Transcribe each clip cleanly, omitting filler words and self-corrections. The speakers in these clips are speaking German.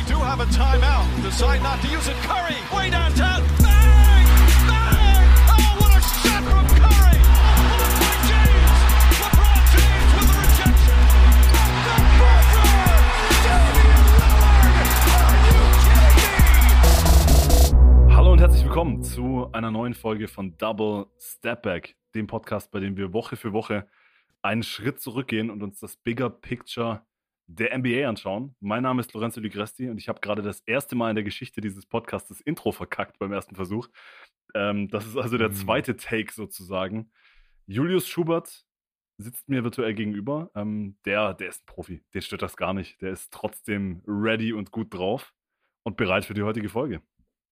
do have a timeout. Decide not to use it. Curry, way downtown. Bang! Bang! Oh, what a shot from Curry! Blocked by James. LeBron James with the rejection. The buzzer! Damian Lillard! Are you kidding me? Hallo und herzlich willkommen zu einer neuen Folge von Double Step Back, dem Podcast, bei dem wir Woche für Woche einen Schritt zurückgehen und uns das Bigger Picture der NBA anschauen. Mein Name ist Lorenzo Ligresti und ich habe gerade das erste Mal in der Geschichte dieses Podcasts das Intro verkackt beim ersten Versuch. Das ist also der zweite Take sozusagen. Julius Schubert sitzt mir virtuell gegenüber. Der ist ein Profi, den stört das gar nicht. Der ist trotzdem ready und gut drauf und bereit für die heutige Folge.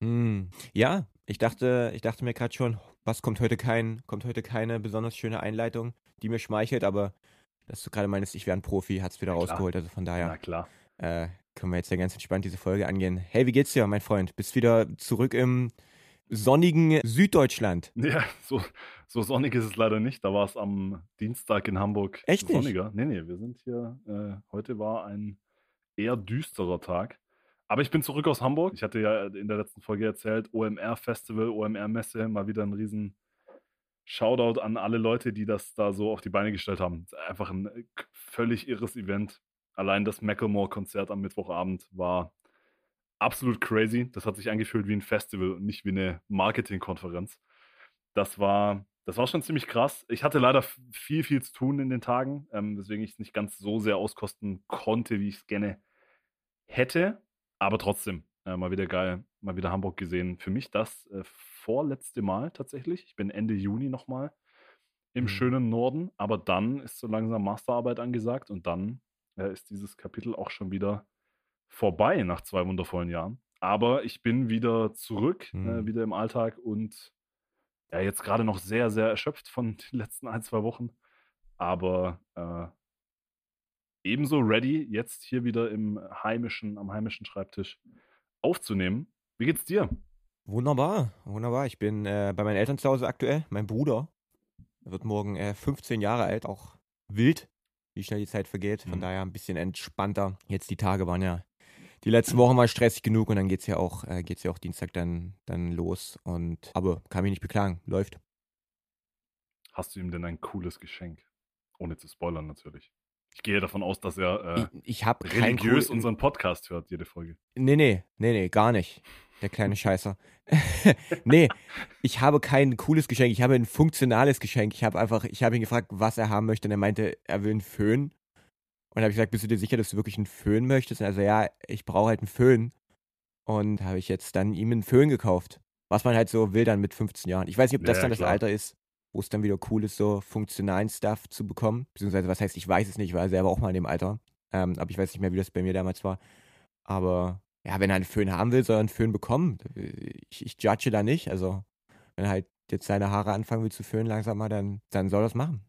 Ja, ich dachte mir gerade schon, kommt heute keine besonders schöne Einleitung, die mir schmeichelt, aber dass du gerade meinst, ich wäre ein Profi, hat es wieder rausgeholt, also von daher Na klar. können wir jetzt ja ganz entspannt diese Folge angehen. Hey, wie geht's dir, mein Freund? Bist wieder zurück im sonnigen Süddeutschland. Ja, so sonnig ist es leider nicht. Da war es am Dienstag in Hamburg Echt nicht? sonniger. Nee, wir sind hier, heute war ein eher düsterer Tag. Aber ich bin zurück aus Hamburg. Ich hatte ja in der letzten Folge erzählt, OMR-Festival, OMR-Messe, mal wieder ein riesen Shoutout an alle Leute, die das da so auf die Beine gestellt haben. Einfach ein völlig irres Event. Allein das Macklemore-Konzert am Mittwochabend war absolut crazy. Das hat sich angefühlt wie ein Festival und nicht wie eine Marketingkonferenz. Das war schon ziemlich krass. Ich hatte leider viel zu tun in den Tagen, weswegen ich es nicht ganz so sehr auskosten konnte, wie ich es gerne hätte. Aber trotzdem, mal wieder geil, mal wieder Hamburg gesehen. Für mich das vorletzte Mal tatsächlich. Ich bin Ende Juni nochmal im schönen Norden, aber dann ist so langsam Masterarbeit angesagt und dann ist dieses Kapitel auch schon wieder vorbei nach 2 wundervollen Jahren. Aber ich bin wieder zurück, wieder im Alltag und ja, jetzt gerade noch sehr, sehr erschöpft von den letzten 1-2 Wochen. Aber ebenso ready, jetzt hier wieder am heimischen Schreibtisch aufzunehmen. Wie geht's dir? Wunderbar. Ich bin bei meinen Eltern zu Hause aktuell. Mein Bruder wird morgen 15 Jahre alt, auch wild, wie schnell die Zeit vergeht. Von daher ein bisschen entspannter. Jetzt die Tage waren ja die letzten Wochen mal stressig genug und dann geht's ja auch Dienstag dann los. Aber kann mich nicht beklagen, läuft. Hast du ihm denn ein cooles Geschenk? Ohne zu spoilern natürlich. Ich gehe davon aus, dass er Ich habe religiös unseren Podcast hört, jede Folge. Nee, gar nicht. Der kleine Scheißer. Nee, ich habe kein cooles Geschenk. Ich habe ein funktionales Geschenk. Ich habe ihn gefragt, was er haben möchte. Und er meinte, er will einen Föhn. Und dann habe ich gesagt, bist du dir sicher, dass du wirklich einen Föhn möchtest? Und er so, ja, ich brauche halt einen Föhn. Und habe ich jetzt dann ihm einen Föhn gekauft. Was man halt so will dann mit 15 Jahren. Ich weiß nicht, ob das dann das Alter ist, wo es dann wieder cool ist, so funktionalen Stuff zu bekommen. Beziehungsweise, was heißt, ich weiß es nicht, ich war selber auch mal in dem Alter. Aber ich weiß nicht mehr, wie das bei mir damals war. Aber ja, wenn er einen Föhn haben will, soll er einen Föhn bekommen. Ich judge da nicht. Also, wenn er halt jetzt seine Haare anfangen will zu föhnen langsam mal, dann soll er das machen.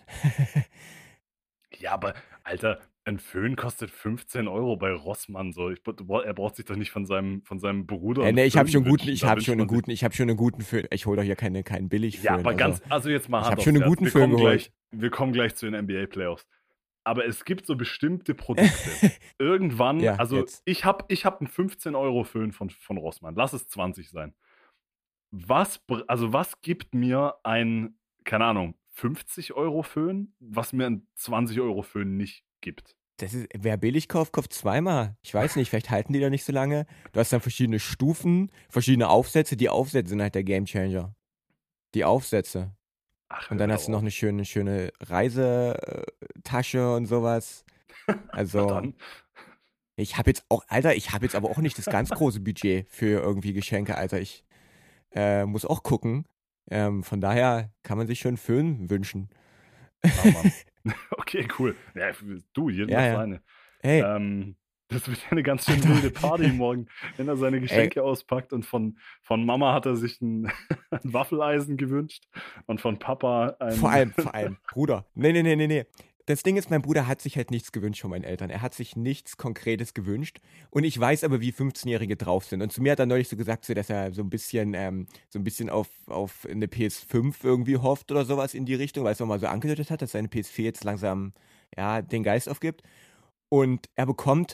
Ja, aber, Alter, ein Föhn kostet 15 Euro bei Rossmann. So. Er braucht sich doch nicht von seinem Bruder. Nee, ich habe schon einen guten Föhn. Ich hole doch hier keinen Billig-Föhn. Ja, aber also jetzt mal ich habe schon einen guten Föhn geholt. Wir kommen gleich zu den NBA-Playoffs. Aber es gibt so bestimmte Produkte. Irgendwann, ja, also jetzt. ich hab einen 15-Euro-Föhn von Rossmann. Lass es 20 sein. Was gibt mir ein, keine Ahnung, 50-Euro-Föhn, was mir ein 20-Euro-Föhn nicht gibt? Wer billig kauft zweimal. Ich weiß nicht, vielleicht halten die da nicht so lange. Du hast dann verschiedene Stufen, verschiedene Aufsätze. Die Aufsätze sind halt der Gamechanger. Die Aufsätze. Ach, und dann hast du noch eine schöne Reisetasche und sowas. Also, ich habe jetzt aber auch nicht das ganz große Budget für irgendwie Geschenke, Alter. Ich muss auch gucken. Von daher kann man sich schon einen Föhn wünschen. Oh, Mann. Okay, cool. Ja, du, jedem das seine. Hey. Das wird ja eine ganz schön wilde Party morgen, wenn er seine Geschenke auspackt. Und von Mama hat er sich ein Waffeleisen gewünscht und von Papa ein... Vor allem, Bruder. Nee. Das Ding ist, mein Bruder hat sich halt nichts gewünscht von meinen Eltern. Er hat sich nichts Konkretes gewünscht. Und ich weiß aber, wie 15-Jährige drauf sind. Und zu mir hat er neulich so gesagt, so, dass er so ein bisschen auf eine PS5 irgendwie hofft oder sowas in die Richtung, weil es nochmal so angedeutet hat, dass seine PS4 jetzt langsam den Geist aufgibt. Und er bekommt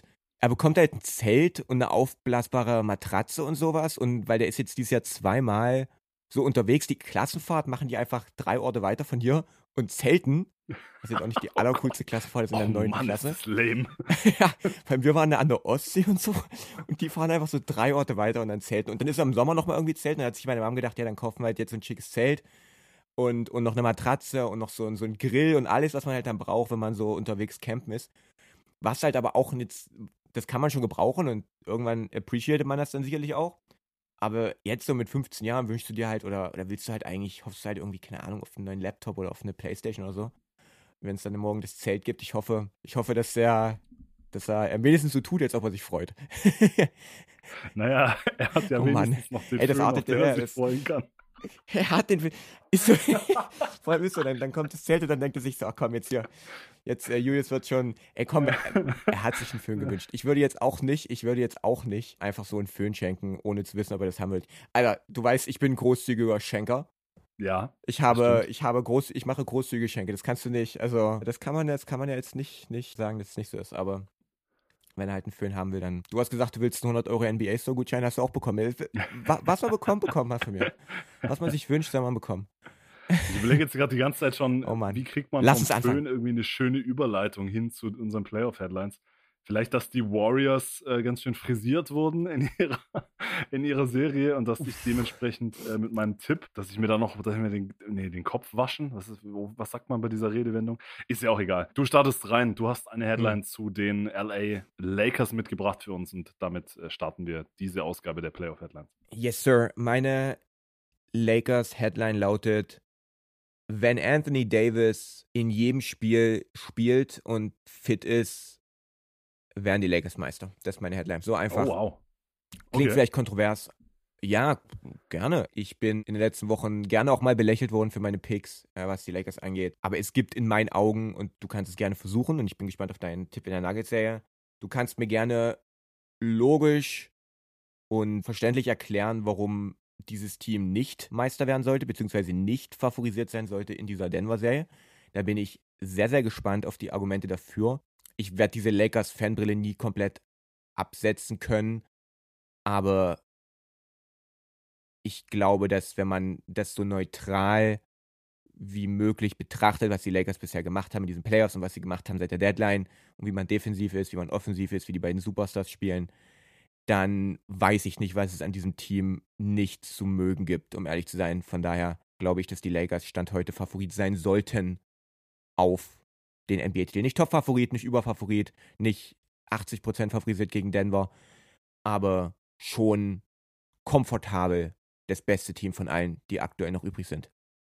er bekommt halt ein Zelt und eine aufblasbare Matratze und sowas. Und weil der ist jetzt dieses Jahr 2-mal so unterwegs, die Klassenfahrt machen die einfach 3 Orte weiter von hier und zelten. Das ist jetzt auch nicht die allercoolste Klassenfahrt, das ist in der 9. Mann, Klasse. das ist lame. Ja, weil wir waren da an der Ostsee und so und die fahren einfach so 3 Orte weiter und dann zelten. Und dann ist er im Sommer nochmal irgendwie zelten. Dann hat sich meine Mom gedacht, ja, dann kaufen wir halt jetzt so ein schickes Zelt und noch eine Matratze und noch so ein Grill und alles, was man halt dann braucht, wenn man so unterwegs campen ist. Was halt aber auch jetzt, das kann man schon gebrauchen und irgendwann appreciatet man das dann sicherlich auch. Aber jetzt so mit 15 Jahren wünschst du dir halt oder willst du halt eigentlich, hoffst du halt irgendwie, keine Ahnung, auf einen neuen Laptop oder auf eine Playstation oder so. Wenn es dann morgen das Zelt gibt. Ich hoffe, dass er wenigstens so tut, als ob er sich freut. Naja, er hat ja Oh Mann. wenigstens noch den Ey, das Film, auf artet den der, er sich das- freuen kann. Er hat den Film. Ist so, vor allem ist so, dann kommt das Zelt und dann denkt er sich so, ach komm, jetzt Julius wird schon, ey komm, er hat sich einen Föhn gewünscht. Ich würde jetzt auch nicht einfach so einen Föhn schenken, ohne zu wissen, ob er das haben will. Alter, du weißt, ich bin ein großzügiger Schenker. Ja, Ich mache großzügige Geschenke, das kannst du nicht, also, das kann man ja jetzt nicht sagen, dass es nicht so ist, aber wenn er halt einen Föhn haben will, dann. Du hast gesagt, du willst einen 100 € NBA-Store-Gutschein, hast du auch bekommen. Was man bekommt man von mir. Was man sich wünscht, soll man bekommen. ich überlege jetzt gerade die ganze Zeit schon, Oh Mann. wie kriegt man Lass vom uns anfangen. Föhn irgendwie eine schöne Überleitung hin zu unseren Playoff-Headlines. Vielleicht, dass die Warriors ganz schön frisiert wurden in ihrer Serie und dass ich dementsprechend mit meinem Tipp, dass ich mir den Kopf waschen, was sagt man bei dieser Redewendung? Ist ja auch egal. Du startest rein, du hast eine Headline zu den LA Lakers mitgebracht für uns und damit starten wir diese Ausgabe der Playoff-Headlines. Yes, Sir. Meine Lakers-Headline lautet: Wenn Anthony Davis in jedem Spiel spielt und fit ist, werden die Lakers Meister. Das ist meine Headline. So einfach. Oh, wow. Klingt Okay. vielleicht kontrovers. Ja, gerne. Ich bin in den letzten Wochen gerne auch mal belächelt worden für meine Picks, was die Lakers angeht. Aber es gibt in meinen Augen, und du kannst es gerne versuchen, und ich bin gespannt auf deinen Tipp in der Nuggets-Serie, du kannst mir gerne logisch und verständlich erklären, warum dieses Team nicht Meister werden sollte, beziehungsweise nicht favorisiert sein sollte in dieser Denver-Serie. Da bin ich sehr, sehr gespannt auf die Argumente dafür. Ich werde diese Lakers-Fanbrille nie komplett absetzen können, aber ich glaube, dass wenn man das so neutral wie möglich betrachtet, was die Lakers bisher gemacht haben in diesen Playoffs und was sie gemacht haben seit der Deadline und wie man defensiv ist, wie man offensiv ist, wie die beiden Superstars spielen, dann weiß ich nicht, was es an diesem Team nicht zu mögen gibt, um ehrlich zu sein. Von daher glaube ich, dass die Lakers Stand heute Favorit sein sollten auf den NBA-Titel. Nicht Top-Favorit, nicht Überfavorit, nicht 80% favorisiert gegen Denver, aber schon komfortabel das beste Team von allen, die aktuell noch übrig sind.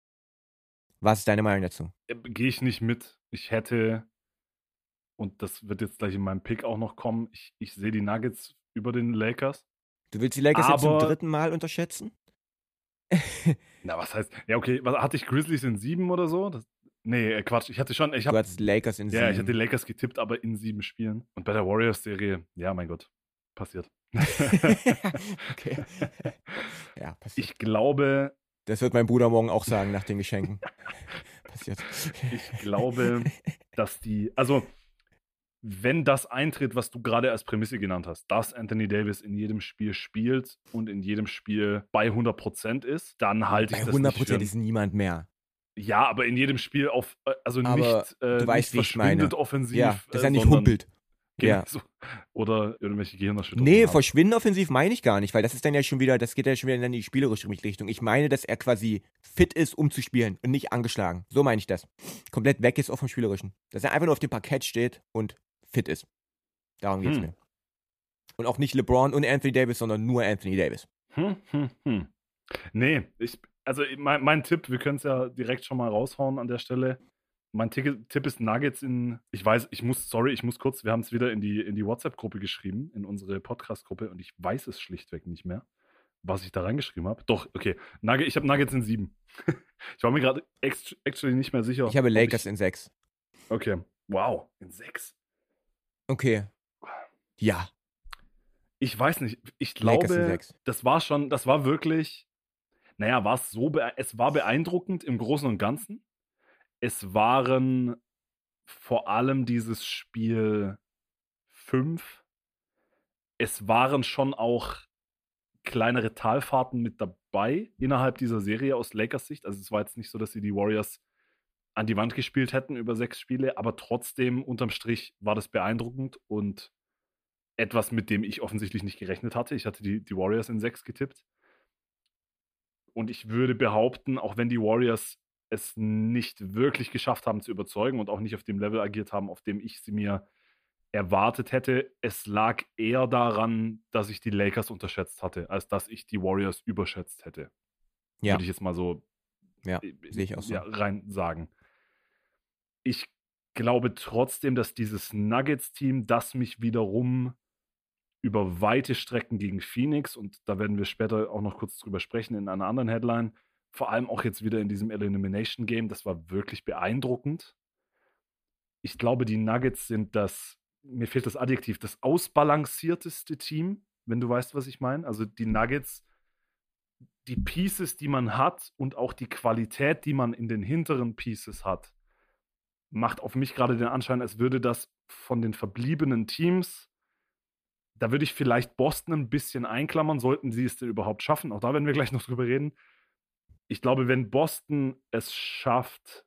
Was ist deine Meinung dazu? Gehe ich nicht mit. Ich hätte, und das wird jetzt gleich in meinem Pick auch noch kommen, ich sehe die Nuggets über den Lakers. Du willst die Lakers jetzt zum Aber- 3. Mal unterschätzen? Na, was heißt, ja okay, hatte ich Grizzlies in 7 oder so? Nee, Quatsch, ich Du hattest Lakers in 7. Ja, ich hatte die Lakers getippt, aber in 7 Spielen. Und bei der Warriors-Serie, ja, mein Gott, passiert. Okay. Ja, passiert. Ich glaube, Das wird mein Bruder morgen auch sagen nach den Geschenken. Passiert. ich glaube, dass also, wenn das eintritt, was du gerade als Prämisse genannt hast, dass Anthony Davis in jedem Spiel spielt und in jedem Spiel bei 100% ist, dann halte ich Bei das nicht 100% für... ist niemand mehr. Ja, aber in jedem Spiel also Aber nicht, du weißt, nicht wie ich meine. verschwindet offensiv. Ja, dass er nicht sondern humpelt. Ja. so, oder irgendwelche Gehirnerschütterungen Nee, hat. verschwinden offensiv meine ich gar nicht, weil das ist dann ja schon wieder, das geht ja schon wieder in die spielerische Richtung. Ich meine, dass er quasi fit ist, um zu spielen und nicht angeschlagen. So meine ich das. Komplett weg ist auch vom Spielerischen. Dass er einfach nur auf dem Parkett steht und fit ist. Darum geht's mir. Und auch nicht LeBron und Anthony Davis, sondern nur Anthony Davis. Nee, mein Tipp, wir können es ja direkt schon mal raushauen an der Stelle. Mein Tipp ist Nuggets ich muss kurz, wir haben es wieder in die WhatsApp-Gruppe geschrieben, in unsere Podcast-Gruppe und ich weiß es schlichtweg nicht mehr, was ich da reingeschrieben habe. Doch, okay, ich habe Nuggets in 7. Ich war mir gerade actually nicht mehr sicher. Ich habe ob Lakers in 6. Okay, wow, in 6. Okay. Ja. Ich weiß nicht, ich Lakers in glaube, 6. das war wirklich, es war beeindruckend im Großen und Ganzen. Es waren vor allem dieses Spiel 5 es waren schon auch kleinere Talfahrten mit dabei innerhalb dieser Serie aus Lakers Sicht. Also es war jetzt nicht so, dass sie die Warriors an die Wand gespielt hätten über 6 Spiele, aber trotzdem unterm Strich war das beeindruckend und etwas, mit dem ich offensichtlich nicht gerechnet hatte. Ich hatte die Warriors in 6 getippt. Und ich würde behaupten, auch wenn die Warriors es nicht wirklich geschafft haben zu überzeugen und auch nicht auf dem Level agiert haben, auf dem ich sie mir erwartet hätte, es lag eher daran, dass ich die Lakers unterschätzt hatte, als dass ich die Warriors überschätzt hätte. Ja. Würde ich jetzt mal so Ja, sehe ich auch so. rein sagen. Ich glaube trotzdem, dass dieses Nuggets-Team, das mich wiederum über weite Strecken gegen Phoenix, und da werden wir später auch noch kurz drüber sprechen in einer anderen Headline, vor allem auch jetzt wieder in diesem Elimination Game, das war wirklich beeindruckend. Ich glaube, die Nuggets sind mir fehlt das Adjektiv, das ausbalancierteste Team, wenn du weißt, was ich meine. Also die Nuggets, die Pieces, die man hat und auch die Qualität, die man in den hinteren Pieces hat, macht auf mich gerade den Anschein, als würde das von den verbliebenen Teams, da würde ich vielleicht Boston ein bisschen einklammern, sollten sie es denn überhaupt schaffen. Auch da werden wir gleich noch drüber reden. Ich glaube, wenn Boston es schafft,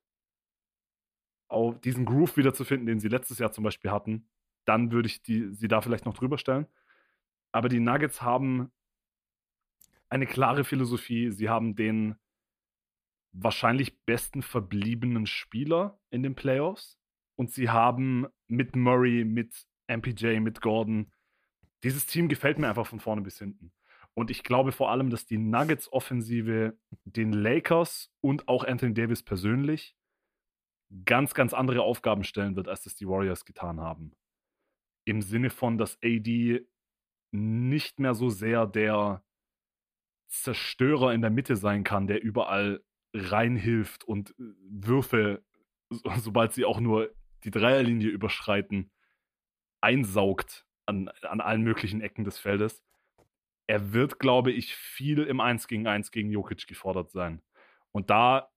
auf diesen Groove wiederzufinden, den sie letztes Jahr zum Beispiel hatten, dann würde ich sie da vielleicht noch drüber stellen. Aber die Nuggets haben eine klare Philosophie. Sie haben den wahrscheinlich besten verbliebenen Spieler in den Playoffs. Und sie haben mit Murray, mit MPJ, mit Gordon, dieses Team gefällt mir einfach von vorne bis hinten. Und ich glaube vor allem, dass die Nuggets-Offensive den Lakers und auch Anthony Davis persönlich ganz, ganz andere Aufgaben stellen wird, als das die Warriors getan haben. Im Sinne von, dass AD nicht mehr so sehr der Zerstörer in der Mitte sein kann, der überall reinhilft und Würfe, sobald sie auch nur die Dreierlinie überschreiten, einsaugt an allen möglichen Ecken des Feldes. Er wird, glaube ich, viel im 1 gegen 1 gegen Jokic gefordert sein. Und da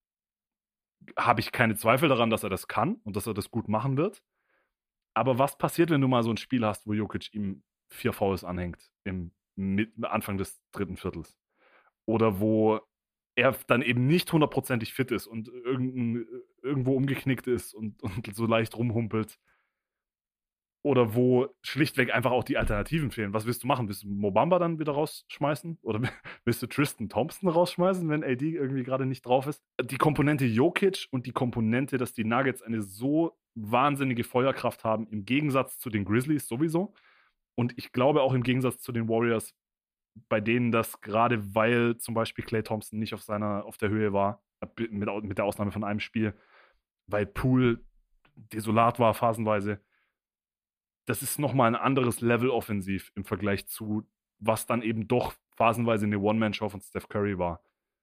habe ich keine Zweifel daran, dass er das kann und dass er das gut machen wird. Aber was passiert, wenn du mal so ein Spiel hast, wo Jokic ihm 4 Fouls anhängt im Anfang des 3. Viertels? Oder wo er dann eben nicht 100%ig fit ist und irgendwo umgeknickt ist und so leicht rumhumpelt. Oder wo schlichtweg einfach auch die Alternativen fehlen. Was willst du machen? Willst du Mo Bamba dann wieder rausschmeißen? Oder willst du Tristan Thompson rausschmeißen, wenn AD irgendwie gerade nicht drauf ist? Die Komponente Jokic und die Komponente, dass die Nuggets eine so wahnsinnige Feuerkraft haben, im Gegensatz zu den Grizzlies sowieso. Und ich glaube auch im Gegensatz zu den Warriors, bei denen das gerade, weil zum Beispiel Klay Thompson nicht auf der Höhe war, mit der Ausnahme von einem Spiel, weil Poole desolat war phasenweise, das ist nochmal ein anderes Level offensiv im Vergleich zu, was dann eben doch phasenweise eine One-Man-Show von Steph Curry war.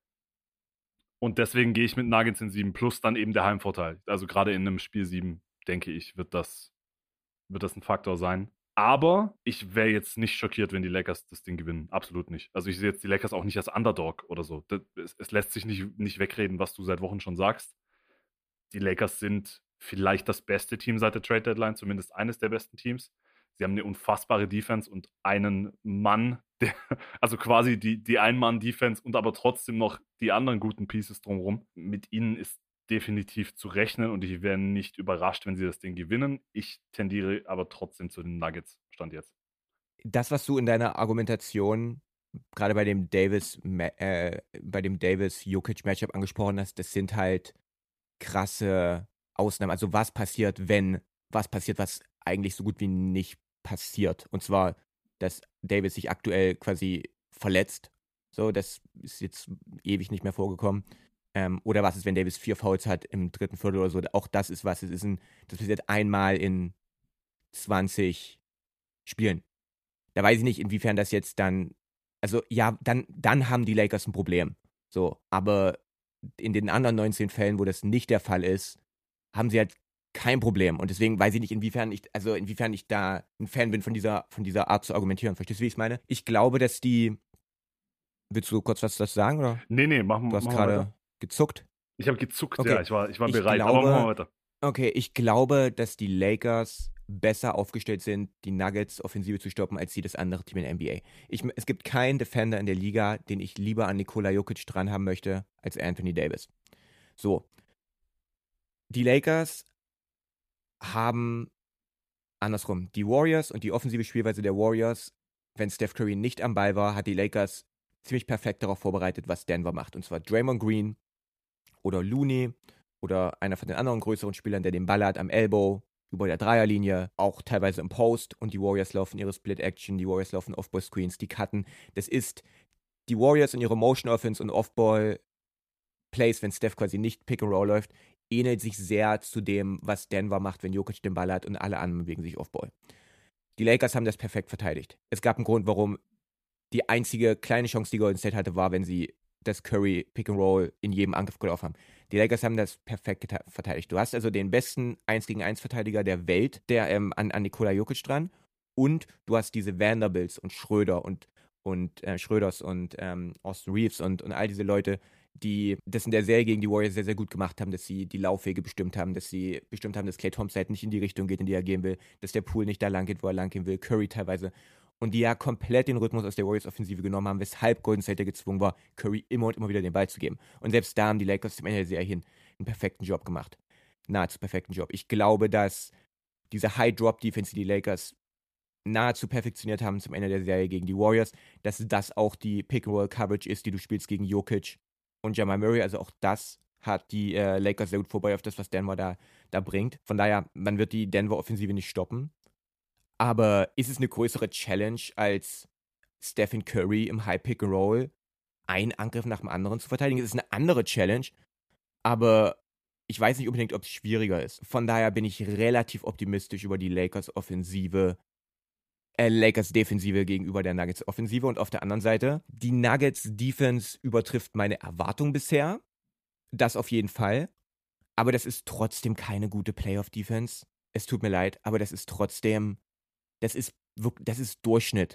Und deswegen gehe ich mit Nuggets in 7 plus dann eben der Heimvorteil. Also gerade in einem Spiel 7, denke ich, wird das ein Faktor sein. Aber ich wäre jetzt nicht schockiert, wenn die Lakers das Ding gewinnen. Absolut nicht. Also ich sehe jetzt die Lakers auch nicht als Underdog oder so. Es lässt sich nicht wegreden, was du seit Wochen schon sagst. Die Lakers sind vielleicht das beste Team seit der Trade-Deadline, zumindest eines der besten Teams. Sie haben eine unfassbare Defense und einen Mann, also quasi die Ein-Mann-Defense und aber trotzdem noch die anderen guten Pieces drumherum. Mit ihnen ist definitiv zu rechnen und ich wäre nicht überrascht, wenn sie das Ding gewinnen. Ich tendiere aber trotzdem zu den Nuggets, Stand jetzt. Das, was du in deiner Argumentation gerade bei dem Davis-Jokic-Matchup angesprochen hast, das sind halt krasse Ausnahmen. Also was passiert, was eigentlich so gut wie nicht passiert. Und zwar, dass Davis sich aktuell quasi verletzt. So, das ist jetzt ewig nicht mehr vorgekommen. Oder was ist, wenn Davis 4 Fouls hat im 3. Viertel oder so. Auch das ist was. Das passiert einmal in 20 Spielen. Da weiß ich nicht, inwiefern das jetzt dann, also ja, dann haben die Lakers ein Problem. So, aber in den anderen 19 Fällen, wo das nicht der Fall ist, haben sie halt kein Problem. Und deswegen weiß ich nicht, inwiefern ich da ein Fan bin von dieser Art zu argumentieren. Verstehst du, wie ich es meine? Ich glaube, dass willst du kurz was dazu sagen, oder? Nee, machen wir Du hast gerade gezuckt. Ich habe gezuckt, okay. Ja, ich war bereit, aber machen wir weiter. Okay, ich glaube, dass die Lakers besser aufgestellt sind, die Nuggets-Offensive zu stoppen, als jedes andere Team in der NBA. Es gibt keinen Defender in der Liga, den ich lieber an Nikola Jokic dran haben möchte, als Anthony Davis. So. Die Lakers haben andersrum. Die Warriors und die offensive Spielweise der Warriors, wenn Steph Curry nicht am Ball war, hat die Lakers ziemlich perfekt darauf vorbereitet, was Denver macht. Und zwar Draymond Green oder Looney oder einer von den anderen größeren Spielern, der den Ball hat am Elbow, über der Dreierlinie, auch teilweise im Post. Und die Warriors laufen ihre Split-Action, die Warriors laufen Off-Ball-Screens, die cutten. Das ist die Warriors und ihre Motion-Offense und Off-Ball-Plays, wenn Steph quasi nicht Pick-and-Roll läuft, ähnelt sich sehr zu dem, was Denver macht, wenn Jokic den Ball hat und alle anderen bewegen sich Off-Ball. Die Lakers haben das perfekt verteidigt. Es gab einen Grund, warum die einzige kleine Chance, die Golden State hatte, war, wenn sie das Curry Pick-and-Roll in jedem Angriff gelaufen haben. Die Lakers haben das perfekt verteidigt. Du hast also den besten 1-gegen-1-Verteidiger der Welt, der an Nikola Jokic dran, und du hast diese Vanderbilts und Schröders und Austin Reeves und all diese Leute, die das in der Serie gegen die Warriors sehr, sehr gut gemacht haben, dass sie die Laufwege bestimmt haben, dass Klay Thompson halt nicht in die Richtung geht, in die er gehen will, dass der Poole nicht da lang geht, wo er lang gehen will, Curry teilweise. Und die ja komplett den Rhythmus aus der Warriors-Offensive genommen haben, weshalb Golden State gezwungen war, Curry immer und immer wieder den Ball zu geben. Und selbst da haben die Lakers zum Ende der Serie hin einen perfekten Job gemacht. Nahezu perfekten Job. Ich glaube, dass diese High-Drop-Defense, die die Lakers nahezu perfektioniert haben zum Ende der Serie gegen die Warriors, dass das auch die Pick-and-Roll-Coverage ist, die du spielst gegen Jokic und Jamal Murray. Also auch das hat die Lakers sehr gut vorbei auf das, was Denver da bringt. Von daher, man wird die Denver-Offensive nicht stoppen. Aber ist es eine größere Challenge, als Stephen Curry im High Pick and Roll einen Angriff nach dem anderen zu verteidigen? Es ist eine andere Challenge, aber ich weiß nicht unbedingt, ob es schwieriger ist. Von daher bin ich relativ optimistisch über die Lakers Defensive gegenüber der Nuggets Offensive. Und auf der anderen Seite, die Nuggets Defense übertrifft meine Erwartung bisher. Das auf jeden Fall. Aber das ist trotzdem keine gute Playoff Defense. Es tut mir leid, aber das ist trotzdem, das ist Durchschnitt.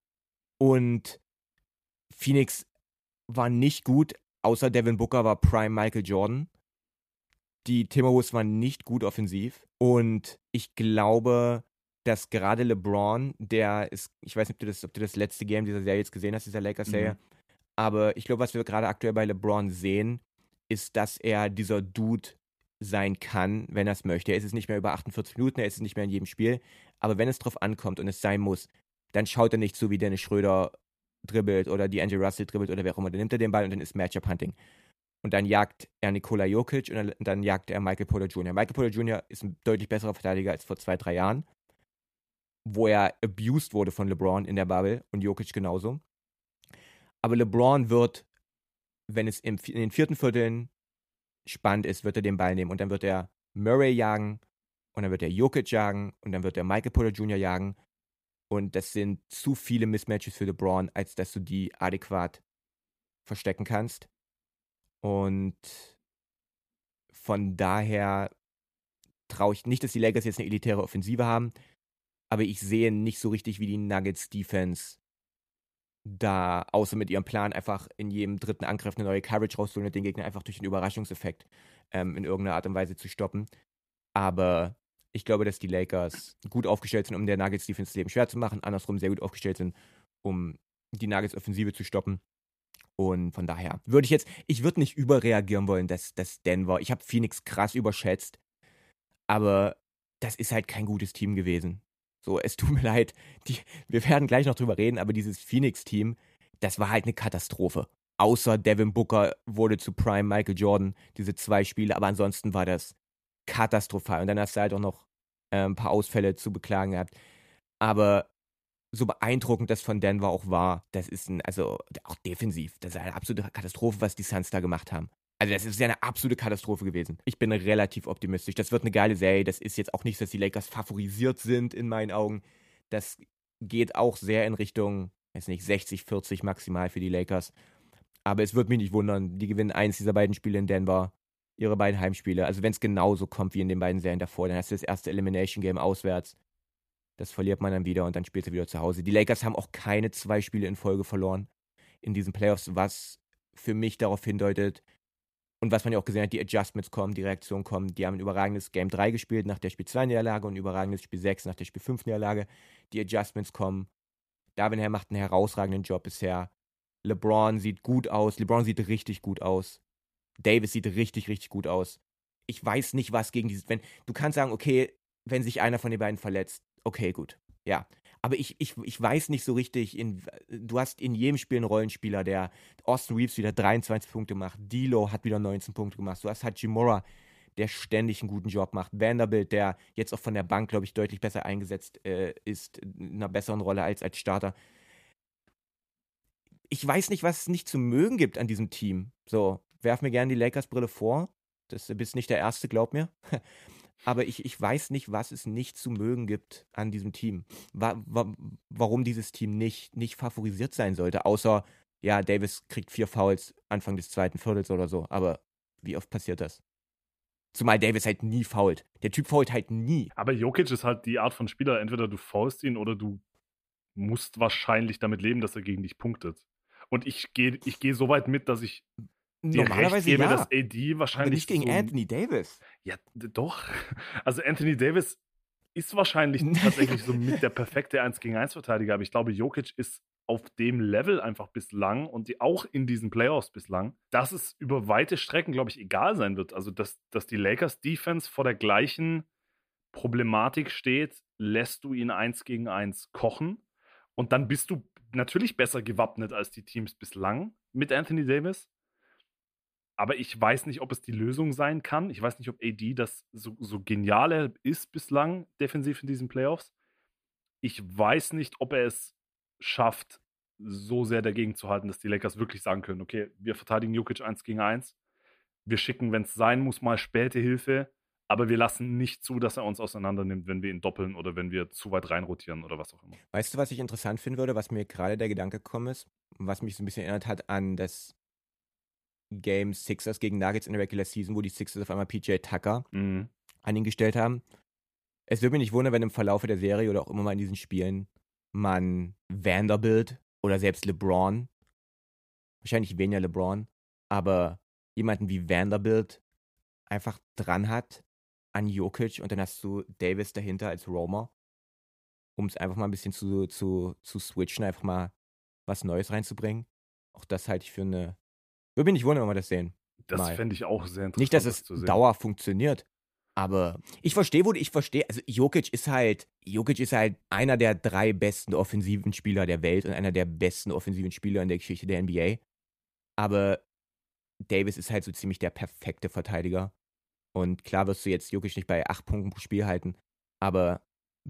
Und Phoenix war nicht gut, außer Devin Booker war Prime Michael Jordan. Die Timberwolves waren nicht gut offensiv. Und ich glaube, dass gerade LeBron, ich weiß nicht, ob du das letzte Game dieser Serie jetzt gesehen hast, dieser Lakers-Serie, aber ich glaube, was wir gerade aktuell bei LeBron sehen, ist, dass er dieser Dude sein kann, wenn er es möchte. Er ist es nicht mehr über 48 Minuten, er ist es nicht mehr in jedem Spiel, aber wenn es drauf ankommt und es sein muss, dann schaut er nicht so, wie Dennis Schröder dribbelt oder die Andrew Russell dribbelt oder wer auch immer, dann nimmt er den Ball und dann ist Matchup-Hunting. Und dann jagt er Nikola Jokic und dann jagt er Michael Porter Jr. Michael Porter Jr. ist ein deutlich besserer Verteidiger als vor 2-3 Jahren, wo er abused wurde von LeBron in der Bubble und Jokic genauso. Aber LeBron wird, wenn es in den vierten Vierteln spannend ist, wird er den Ball nehmen und dann wird er Murray jagen und dann wird er Jokic jagen und dann wird er Michael Porter Jr. jagen und das sind zu viele Mismatches für LeBron, als dass du die adäquat verstecken kannst. Und von daher traue ich nicht, dass die Lakers jetzt eine elitäre Offensive haben, aber ich sehe nicht so richtig, wie die Nuggets Defense da, außer mit ihrem Plan, einfach in jedem dritten Angriff eine neue Coverage rauszuholen und den Gegner einfach durch einen Überraschungseffekt in irgendeiner Art und Weise zu stoppen. Aber ich glaube, dass die Lakers gut aufgestellt sind, um der Nuggets Defense das Leben schwer zu machen, andersrum sehr gut aufgestellt sind, um die Nuggets Offensive zu stoppen. Und von daher ich würde nicht überreagieren wollen, dass Denver, ich habe Phoenix krass überschätzt, aber das ist halt kein gutes Team gewesen. So, es tut mir leid, wir werden gleich noch drüber reden, aber dieses Phoenix-Team, das war halt eine Katastrophe. Außer Devin Booker wurde zu Prime Michael Jordan, diese 2 Spiele, aber ansonsten war das katastrophal. Und dann hast du halt auch noch ein paar Ausfälle zu beklagen gehabt. Aber so beeindruckend das von Denver auch war, das ist auch defensiv, das ist eine absolute Katastrophe, was die Suns da gemacht haben. Also das ist ja eine absolute Katastrophe gewesen. Ich bin relativ optimistisch. Das wird eine geile Serie. Das ist jetzt auch nicht, dass die Lakers favorisiert sind in meinen Augen. Das geht auch sehr in Richtung, 60-40 maximal für die Lakers. Aber es wird mich nicht wundern. Die gewinnen eins dieser beiden Spiele in Denver, ihre beiden Heimspiele. Also wenn es genauso kommt wie in den beiden Serien davor, dann hast du das erste Elimination-Game auswärts. Das verliert man dann wieder und dann spielst du wieder zu Hause. Die Lakers haben auch keine 2 Spiele in Folge verloren in diesen Playoffs, was für mich darauf hindeutet, Und was man ja auch gesehen hat, die Adjustments kommen, die Reaktionen kommen. Die haben ein überragendes Game 3 gespielt nach der Spiel 2-Niederlage und ein überragendes Spiel 6 nach der Spiel 5-Niederlage. Die Adjustments kommen. Darvin Ham macht einen herausragenden Job bisher. LeBron sieht gut aus. LeBron sieht richtig gut aus. Davis sieht richtig, richtig gut aus. Ich weiß nicht, was gegen dieses... Du kannst sagen, okay, wenn sich einer von den beiden verletzt, okay, gut. Ja. Aber ich weiß nicht so richtig, du hast in jedem Spiel einen Rollenspieler, der Austin Reeves wieder 23 Punkte macht, D'Lo hat wieder 19 Punkte gemacht, du hast Hachimura, der ständig einen guten Job macht, Vanderbilt, der jetzt auch von der Bank, glaube ich, deutlich besser eingesetzt ist, in einer besseren Rolle als Starter. Ich weiß nicht, was es nicht zu mögen gibt an diesem Team. So, werf mir gerne die Lakers-Brille vor, du bist nicht der Erste, glaub mir. Aber ich weiß nicht, was es nicht zu mögen gibt an diesem Team. Warum dieses Team nicht favorisiert sein sollte. Außer, ja, Davis kriegt 4 Fouls Anfang des zweiten Viertels oder so. Aber wie oft passiert das? Zumal Davis halt nie foult. Der Typ foult halt nie. Aber Jokic ist halt die Art von Spieler, entweder du foulst ihn oder du musst wahrscheinlich damit leben, dass er gegen dich punktet. Und ich geh so weit mit, dass ich dir recht Normalerweise gebe, ja. dass AD wahrscheinlich Aber nicht gegen so Anthony Davis. Ja, doch. Also Anthony Davis ist wahrscheinlich tatsächlich so mit der perfekte 1-gegen-1-Verteidiger, aber ich glaube, Jokic ist auf dem Level einfach bislang und auch in diesen Playoffs bislang, dass es über weite Strecken, glaube ich, egal sein wird. Also, dass die Lakers-Defense vor der gleichen Problematik steht, lässt du ihn 1-gegen-1 kochen und dann bist du natürlich besser gewappnet als die Teams bislang mit Anthony Davis. Aber ich weiß nicht, ob es die Lösung sein kann. Ich weiß nicht, ob AD das so genial ist bislang defensiv in diesen Playoffs. Ich weiß nicht, ob er es schafft, so sehr dagegen zu halten, dass die Lakers wirklich sagen können, okay, wir verteidigen Jokic 1-gegen-1. Wir schicken, wenn es sein muss, mal späte Hilfe. Aber wir lassen nicht zu, dass er uns auseinander nimmt, wenn wir ihn doppeln oder wenn wir zu weit reinrotieren oder was auch immer. Weißt du, was ich interessant finden würde, was mir gerade der Gedanke gekommen ist, was mich so ein bisschen erinnert hat an das Game Sixers gegen Nuggets in der Regular Season, wo die Sixers auf einmal PJ Tucker an ihn gestellt haben. Es würde mich nicht wundern, wenn im Verlauf der Serie oder auch immer mal in diesen Spielen man Vanderbilt oder selbst LeBron, wahrscheinlich weniger LeBron, aber jemanden wie Vanderbilt einfach dran hat an Jokic und dann hast du Davis dahinter als Roamer, um es einfach mal ein bisschen zu switchen, einfach mal was Neues reinzubringen. Auch das halte ich für eine... Würde mich nicht wundern, wenn wir das sehen. Das fände ich auch sehr interessant. Nicht, dass es Dauer funktioniert, aber ich verstehe, also Jokic ist halt einer der 3 besten offensiven Spieler der Welt und einer der besten offensiven Spieler in der Geschichte der NBA. Aber Davis ist halt so ziemlich der perfekte Verteidiger. Und klar wirst du jetzt Jokic nicht bei 8 Punkten pro Spiel halten, aber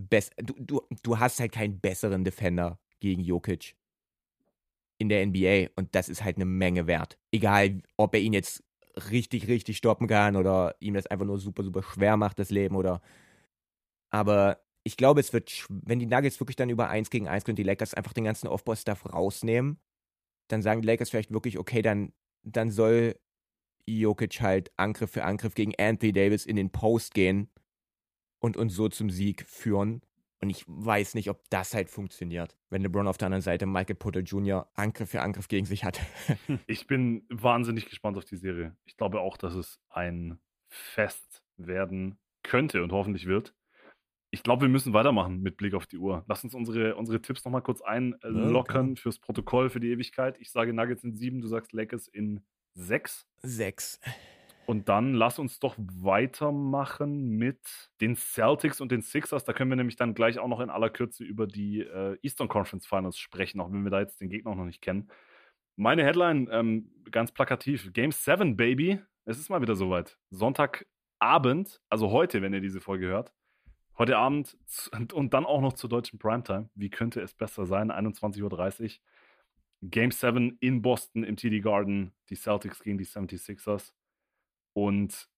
du hast halt keinen besseren Defender gegen Jokic in der NBA und das ist halt eine Menge wert. Egal, ob er ihn jetzt richtig, richtig stoppen kann oder ihm das einfach nur super, super schwer macht, das Leben aber ich glaube, es wird, wenn die Nuggets wirklich dann über 1-gegen-1 können, die Lakers einfach den ganzen Aufbau-Stuff rausnehmen, dann sagen die Lakers vielleicht wirklich, okay, dann soll Jokic halt Angriff für Angriff gegen Anthony Davis in den Post gehen und uns so zum Sieg führen. Und ich weiß nicht, ob das halt funktioniert, wenn LeBron auf der anderen Seite Michael Porter Jr. Angriff für Angriff gegen sich hat. Ich bin wahnsinnig gespannt auf die Serie. Ich glaube auch, dass es ein Fest werden könnte und hoffentlich wird. Ich glaube, wir müssen weitermachen mit Blick auf die Uhr. Lass uns unsere Tipps nochmal kurz einlockern fürs Protokoll, für die Ewigkeit. Ich sage Nuggets in 7, du sagst Lakers in 6. 6. Und dann lass uns doch weitermachen mit den Celtics und den Sixers. Da können wir nämlich dann gleich auch noch in aller Kürze über die Eastern Conference Finals sprechen, auch wenn wir da jetzt den Gegner noch nicht kennen. Meine Headline, ganz plakativ, Game 7, Baby. Es ist mal wieder soweit. Sonntagabend, also heute, wenn ihr diese Folge hört. Heute Abend und dann auch noch zur deutschen Primetime. Wie könnte es besser sein? 21:30 Uhr. Game 7 in Boston im TD Garden. Die Celtics gegen die 76ers. Und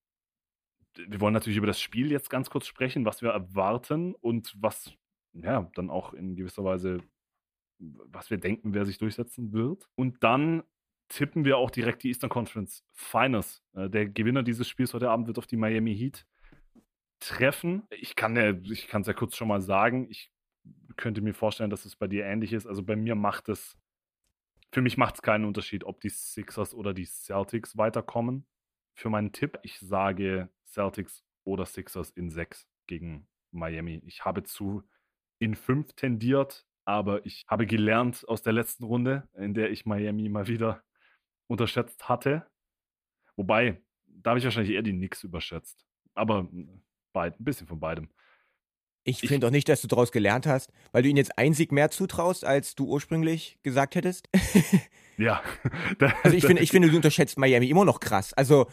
wir wollen natürlich über das Spiel jetzt ganz kurz sprechen, was wir erwarten und was, ja, dann auch in gewisser Weise, was wir denken, wer sich durchsetzen wird. Und dann tippen wir auch direkt die Eastern Conference Finals. Der Gewinner dieses Spiels heute Abend wird auf die Miami Heat treffen. Ich kann es ja kurz schon mal sagen, ich könnte mir vorstellen, dass es bei dir ähnlich ist. Also bei mir macht es Für mich macht es keinen Unterschied, ob die Sixers oder die Celtics weiterkommen. Für meinen Tipp, ich sage Celtics oder Sixers in 6 gegen Miami. Ich habe in 5 tendiert, aber ich habe gelernt aus der letzten Runde, in der ich Miami mal wieder unterschätzt hatte. Wobei, da habe ich wahrscheinlich eher die Knicks überschätzt. Aber ein bisschen von beidem. Ich finde auch nicht, dass du daraus gelernt hast, weil du ihnen jetzt einen Sieg mehr zutraust, als du ursprünglich gesagt hättest. Ja. Also ich finde, du unterschätzt Miami immer noch krass. Also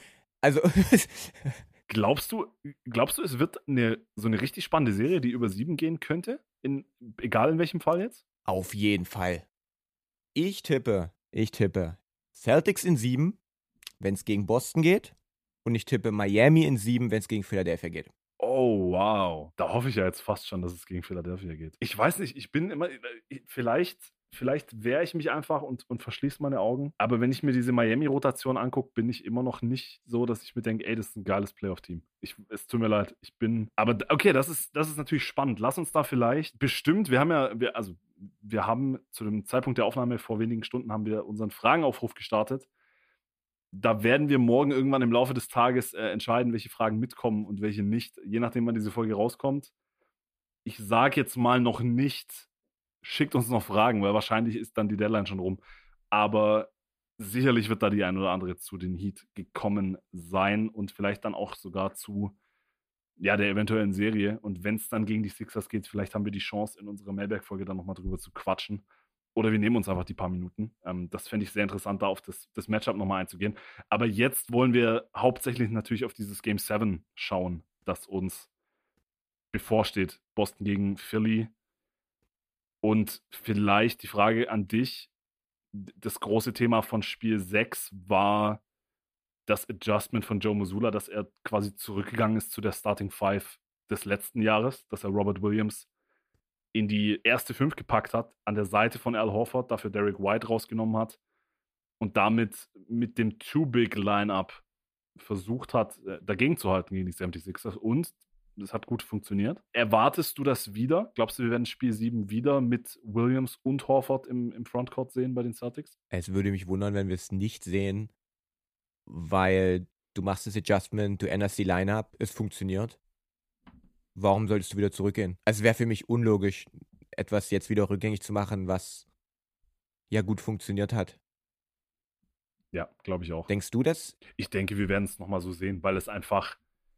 Glaubst du, es wird so eine richtig spannende Serie, die über 7 gehen könnte? Egal in welchem Fall jetzt? auf jeden Fall. Ich tippe Celtics in 7, wenn es gegen Boston geht. Und ich tippe Miami in 7, wenn es gegen Philadelphia geht. Oh, wow. Da hoffe ich ja jetzt fast schon, dass es gegen Philadelphia geht. Ich weiß nicht, ich bin immer, vielleicht wehre ich mich einfach und verschließe meine Augen. Aber wenn ich mir diese Miami-Rotation angucke, bin ich immer noch nicht so, dass ich mir denke, ey, das ist ein geiles Playoff-Team. Es tut mir leid, aber okay, das ist natürlich spannend. Lass uns da vielleicht bestimmt, wir haben zu dem Zeitpunkt der Aufnahme vor wenigen Stunden haben wir unseren Fragenaufruf gestartet. Da werden wir morgen irgendwann im Laufe des Tages entscheiden, welche Fragen mitkommen und welche nicht, je nachdem, wann diese Folge rauskommt. Ich sage jetzt mal noch nicht, schickt uns noch Fragen, weil wahrscheinlich ist dann die Deadline schon rum. Aber sicherlich wird da die ein oder andere zu den Heat gekommen sein und vielleicht dann auch sogar zu der eventuellen Serie. Und wenn es dann gegen die Sixers geht, vielleicht haben wir die Chance, in unserer Mailback-Folge dann nochmal drüber zu quatschen. Oder wir nehmen uns einfach die paar Minuten. Das fände ich sehr interessant, da auf das Matchup nochmal einzugehen. Aber jetzt wollen wir hauptsächlich natürlich auf dieses Game 7 schauen, das uns bevorsteht. Boston gegen Philly. Und vielleicht die Frage an dich. Das große Thema von Spiel 6 war das Adjustment von Joe Mazzulla, dass er quasi zurückgegangen ist zu der Starting Five des letzten Jahres, dass er Robert Williams in die erste 5 gepackt hat, an der Seite von Al Horford, dafür Derek White rausgenommen hat und damit mit dem Too-Big-Lineup versucht hat, dagegen zu halten gegen die 76ers und das hat gut funktioniert. Erwartest du das wieder? Glaubst du, wir werden Spiel 7 wieder mit Williams und Horford im Frontcourt sehen bei den Celtics? Es würde mich wundern, wenn wir es nicht sehen, weil du machst das Adjustment, du änderst die Lineup, es funktioniert. Warum solltest du wieder zurückgehen? Also wäre für mich unlogisch, etwas jetzt wieder rückgängig zu machen, was ja gut funktioniert hat. Ja, glaube ich auch. Denkst du das? Ich denke, wir werden es nochmal so sehen, weil es einfach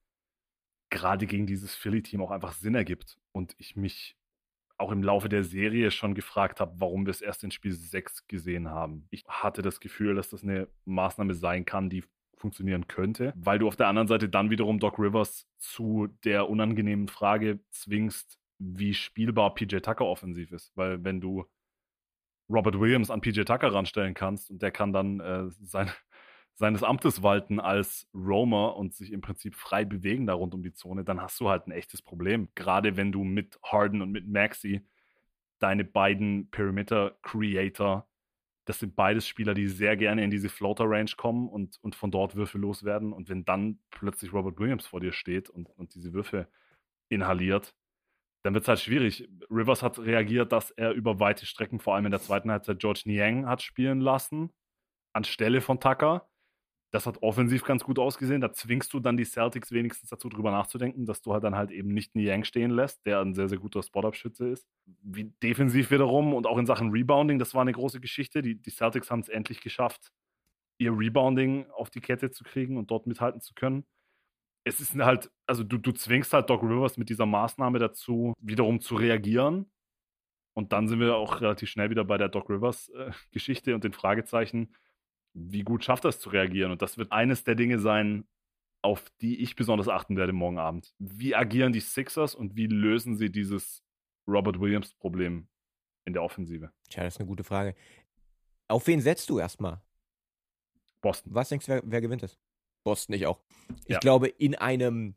gerade gegen dieses Philly-Team auch einfach Sinn ergibt. Und ich mich auch im Laufe der Serie schon gefragt habe, warum wir es erst in Spiel 6 gesehen haben. Ich hatte das Gefühl, dass das eine Maßnahme sein kann, die funktionieren könnte, weil du auf der anderen Seite dann wiederum Doc Rivers zu der unangenehmen Frage zwingst, wie spielbar PJ Tucker offensiv ist. Weil wenn du Robert Williams an PJ Tucker ranstellen kannst und der kann dann seines Amtes walten als Roamer und sich im Prinzip frei bewegen da rund um die Zone, dann hast du halt ein echtes Problem. Gerade wenn du mit Harden und mit Maxey deine beiden Perimeter-Creator, das sind beides Spieler, die sehr gerne in diese Floater-Range kommen und von dort Würfe loswerden. Und wenn dann plötzlich Robert Williams vor dir steht und diese Würfe inhaliert, dann wird es halt schwierig. Rivers hat reagiert, dass er über weite Strecken, vor allem in der zweiten Halbzeit, George Niang hat spielen lassen, anstelle von Tucker. Das hat offensiv ganz gut ausgesehen. Da zwingst du dann die Celtics wenigstens dazu, drüber nachzudenken, dass du halt dann halt eben nicht Niang stehen lässt, der ein sehr, sehr guter Spot-Up-Schütze ist. Wie defensiv wiederum und auch in Sachen Rebounding, das war eine große Geschichte. Die Celtics haben es endlich geschafft, ihr Rebounding auf die Kette zu kriegen und dort mithalten zu können. Es ist halt, also du zwingst halt Doc Rivers mit dieser Maßnahme dazu, wiederum zu reagieren. Und dann sind wir auch relativ schnell wieder bei der Doc Rivers-Geschichte und den Fragezeichen, wie gut schafft er es zu reagieren? Und das wird eines der Dinge sein, auf die ich besonders achten werde morgen Abend. Wie agieren die Sixers und wie lösen sie dieses Robert Williams-Problem in der Offensive? Tja, das ist eine gute Frage. Auf wen setzt du erstmal? Boston. Was denkst du, wer gewinnt das? Boston, ich auch. Ich Ja. glaube, in einem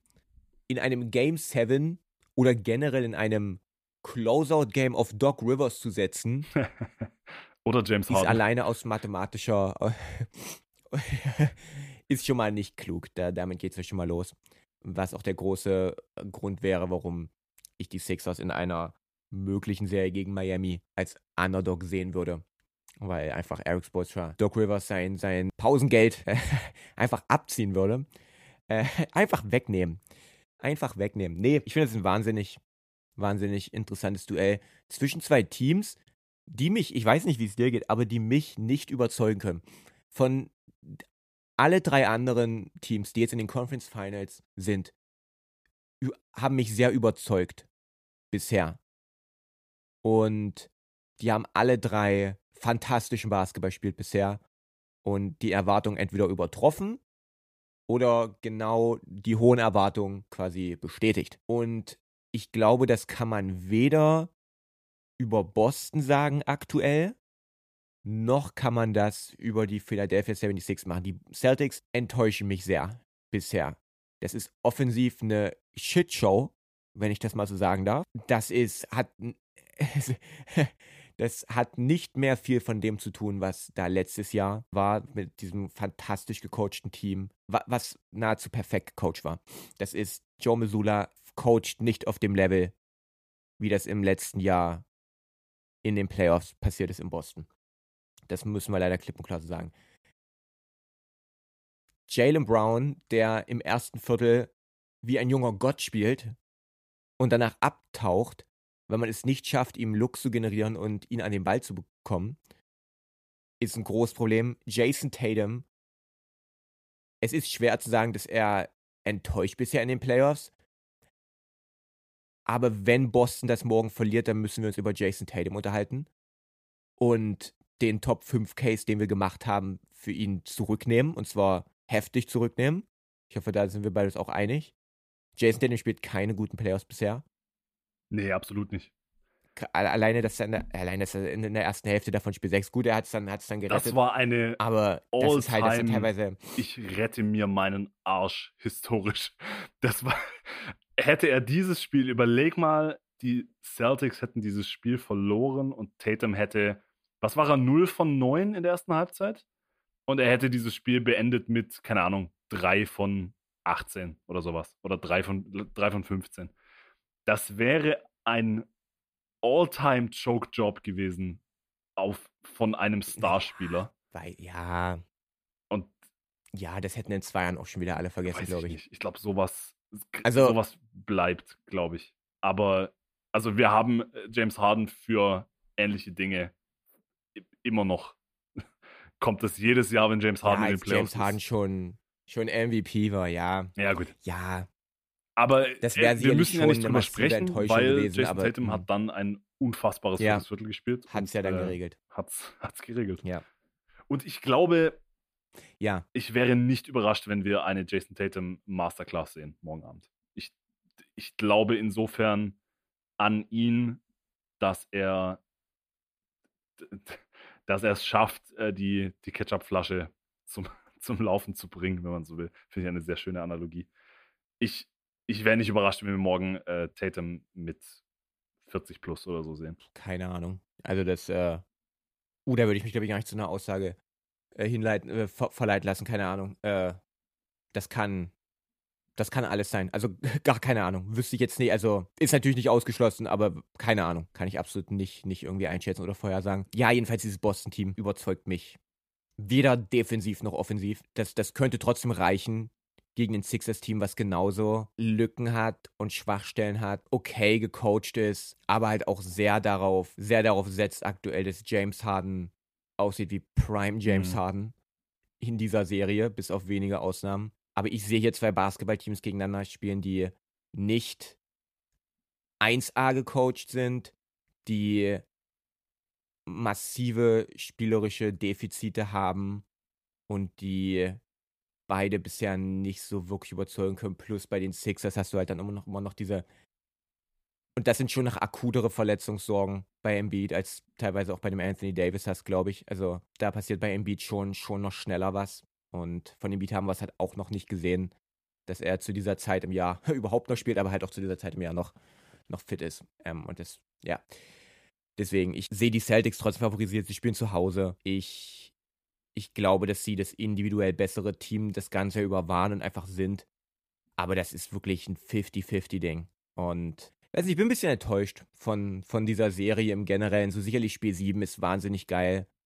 Game 7 oder generell in einem Closeout-Game auf Doc Rivers zu setzen, Oder James ist Harden. alleine aus mathematischer ist schon mal nicht klug. Damit geht es ja schon mal los. Was auch der große Grund wäre, warum ich die Sixers in einer möglichen Serie gegen Miami als Underdog sehen würde. weil einfach Eric Spoelstra Doc Rivers sein Pausengeld einfach abziehen würde. Einfach wegnehmen. Nee, ich finde es ein wahnsinnig interessantes Duell zwischen zwei Teams, die mich, ich weiß nicht, wie es dir geht, aber die mich nicht überzeugen können. Von alle 3 anderen Teams, die jetzt in den Conference Finals sind, haben mich sehr überzeugt bisher. Und die haben alle 3 fantastischen Basketball gespielt bisher und die Erwartungen entweder übertroffen oder genau die hohen Erwartungen quasi bestätigt. Und ich glaube, das kann man weder über Boston sagen aktuell, noch kann man das über die Philadelphia 76 machen. Die Celtics enttäuschen mich sehr bisher. Das ist offensiv eine Shitshow, wenn ich das mal so sagen darf. Das hat nicht mehr viel von dem zu tun, was da letztes Jahr war, mit diesem fantastisch gecoachten Team, was nahezu perfekt gecoacht war. Das ist, Joe Mazzulla coacht nicht auf dem Level, wie das im letzten Jahr in den Playoffs passiert ist in Boston. Das müssen wir leider klipp und klar so sagen. Jaylen Brown, der im ersten Viertel wie ein junger Gott spielt und danach abtaucht, wenn man es nicht schafft, ihm Looks zu generieren und ihn an den Ball zu bekommen, ist ein großes Problem. Jason Tatum, es ist schwer zu sagen, dass er enttäuscht bisher in den Playoffs, aber wenn Boston das morgen verliert, dann müssen wir uns über Jason Tatum unterhalten und den Top 5 Case, den wir gemacht haben, für ihn zurücknehmen, und zwar heftig zurücknehmen. Ich hoffe, da sind wir beides auch einig. Jason Tatum spielt keine guten Playoffs bisher. Nee, absolut nicht. Alleine, dass er in der ersten Hälfte davon spielt 6 gut, er hat es dann gerettet. Das war eine aber das ist halt, das sind teilweise. Ich rette mir meinen Arsch historisch. Das war, hätte er dieses Spiel, überleg mal, die Celtics hätten dieses Spiel verloren und Tatum hätte, was war er, 0 von 9 in der ersten Halbzeit? Und er hätte dieses Spiel beendet mit, keine Ahnung, 3 von 18 oder sowas. Oder 3 von 15. Das wäre ein All-Time-Choke-Job gewesen von einem Starspieler. Ja. Und ja, das hätten in 2 Jahren auch schon wieder alle vergessen, glaube ich. Nicht. Ich glaube, sowas bleibt, glaube ich. Aber, also wir haben James Harden für ähnliche Dinge immer noch. Kommt das jedes Jahr, wenn James Harden in den Playoffs ist? James Harden schon MVP war, ja. Ja, gut. Ja. Aber das wir müssen ja nicht drüber sprechen, weil gewesen, Jason Tatum hat dann ein unfassbares viertes Viertel gespielt. Hat es ja dann geregelt. Hat's geregelt. Ja. Und ich glaube, ja, ich wäre nicht überrascht, wenn wir eine Jason Tatum Masterclass sehen morgen Abend. Ich glaube insofern an ihn, dass er es schafft, die Ketchupflasche zum Laufen zu bringen, wenn man so will. Finde ich eine sehr schöne Analogie. Ich wäre nicht überrascht, wenn wir morgen Tatum mit 40 plus oder so sehen. Keine Ahnung. Also das, da würde ich mich, glaube ich, gar nicht zu einer Aussage verleiten lassen. Keine Ahnung. Das kann alles sein. Also gar keine Ahnung. Wüsste ich jetzt nicht. Also ist natürlich nicht ausgeschlossen, aber keine Ahnung. Kann ich absolut nicht irgendwie einschätzen oder vorhersagen. Ja, jedenfalls dieses Boston-Team überzeugt mich. Weder defensiv noch offensiv. Das könnte trotzdem reichen gegen ein Sixers-Team, was genauso Lücken hat und Schwachstellen hat, okay gecoacht ist, aber halt auch sehr darauf setzt aktuell, dass James Harden aussieht wie Prime James Harden in dieser Serie, bis auf wenige Ausnahmen. Aber ich sehe hier 2 Basketballteams gegeneinander spielen, die nicht 1A gecoacht sind, die massive spielerische Defizite haben und die beide bisher nicht so wirklich überzeugen können. Plus bei den Sixers hast du halt dann immer noch diese. Und das sind schon noch akutere Verletzungssorgen bei Embiid, als teilweise auch bei dem Anthony Davis hast, glaube ich. Also da passiert bei Embiid schon noch schneller was. Und von Embiid haben wir es halt auch noch nicht gesehen, dass er zu dieser Zeit im Jahr überhaupt noch spielt, aber halt auch zu dieser Zeit im Jahr noch fit ist. Und das, ja. Deswegen, ich sehe die Celtics trotzdem favorisiert. Sie spielen zu Hause. Ich glaube, dass sie das individuell bessere Team das Ganze über waren und einfach sind. Aber das ist wirklich ein 50-50-Ding. Und weiß nicht, ich bin ein bisschen enttäuscht von dieser Serie im Generellen. So sicherlich Spiel 7 ist wahnsinnig geil.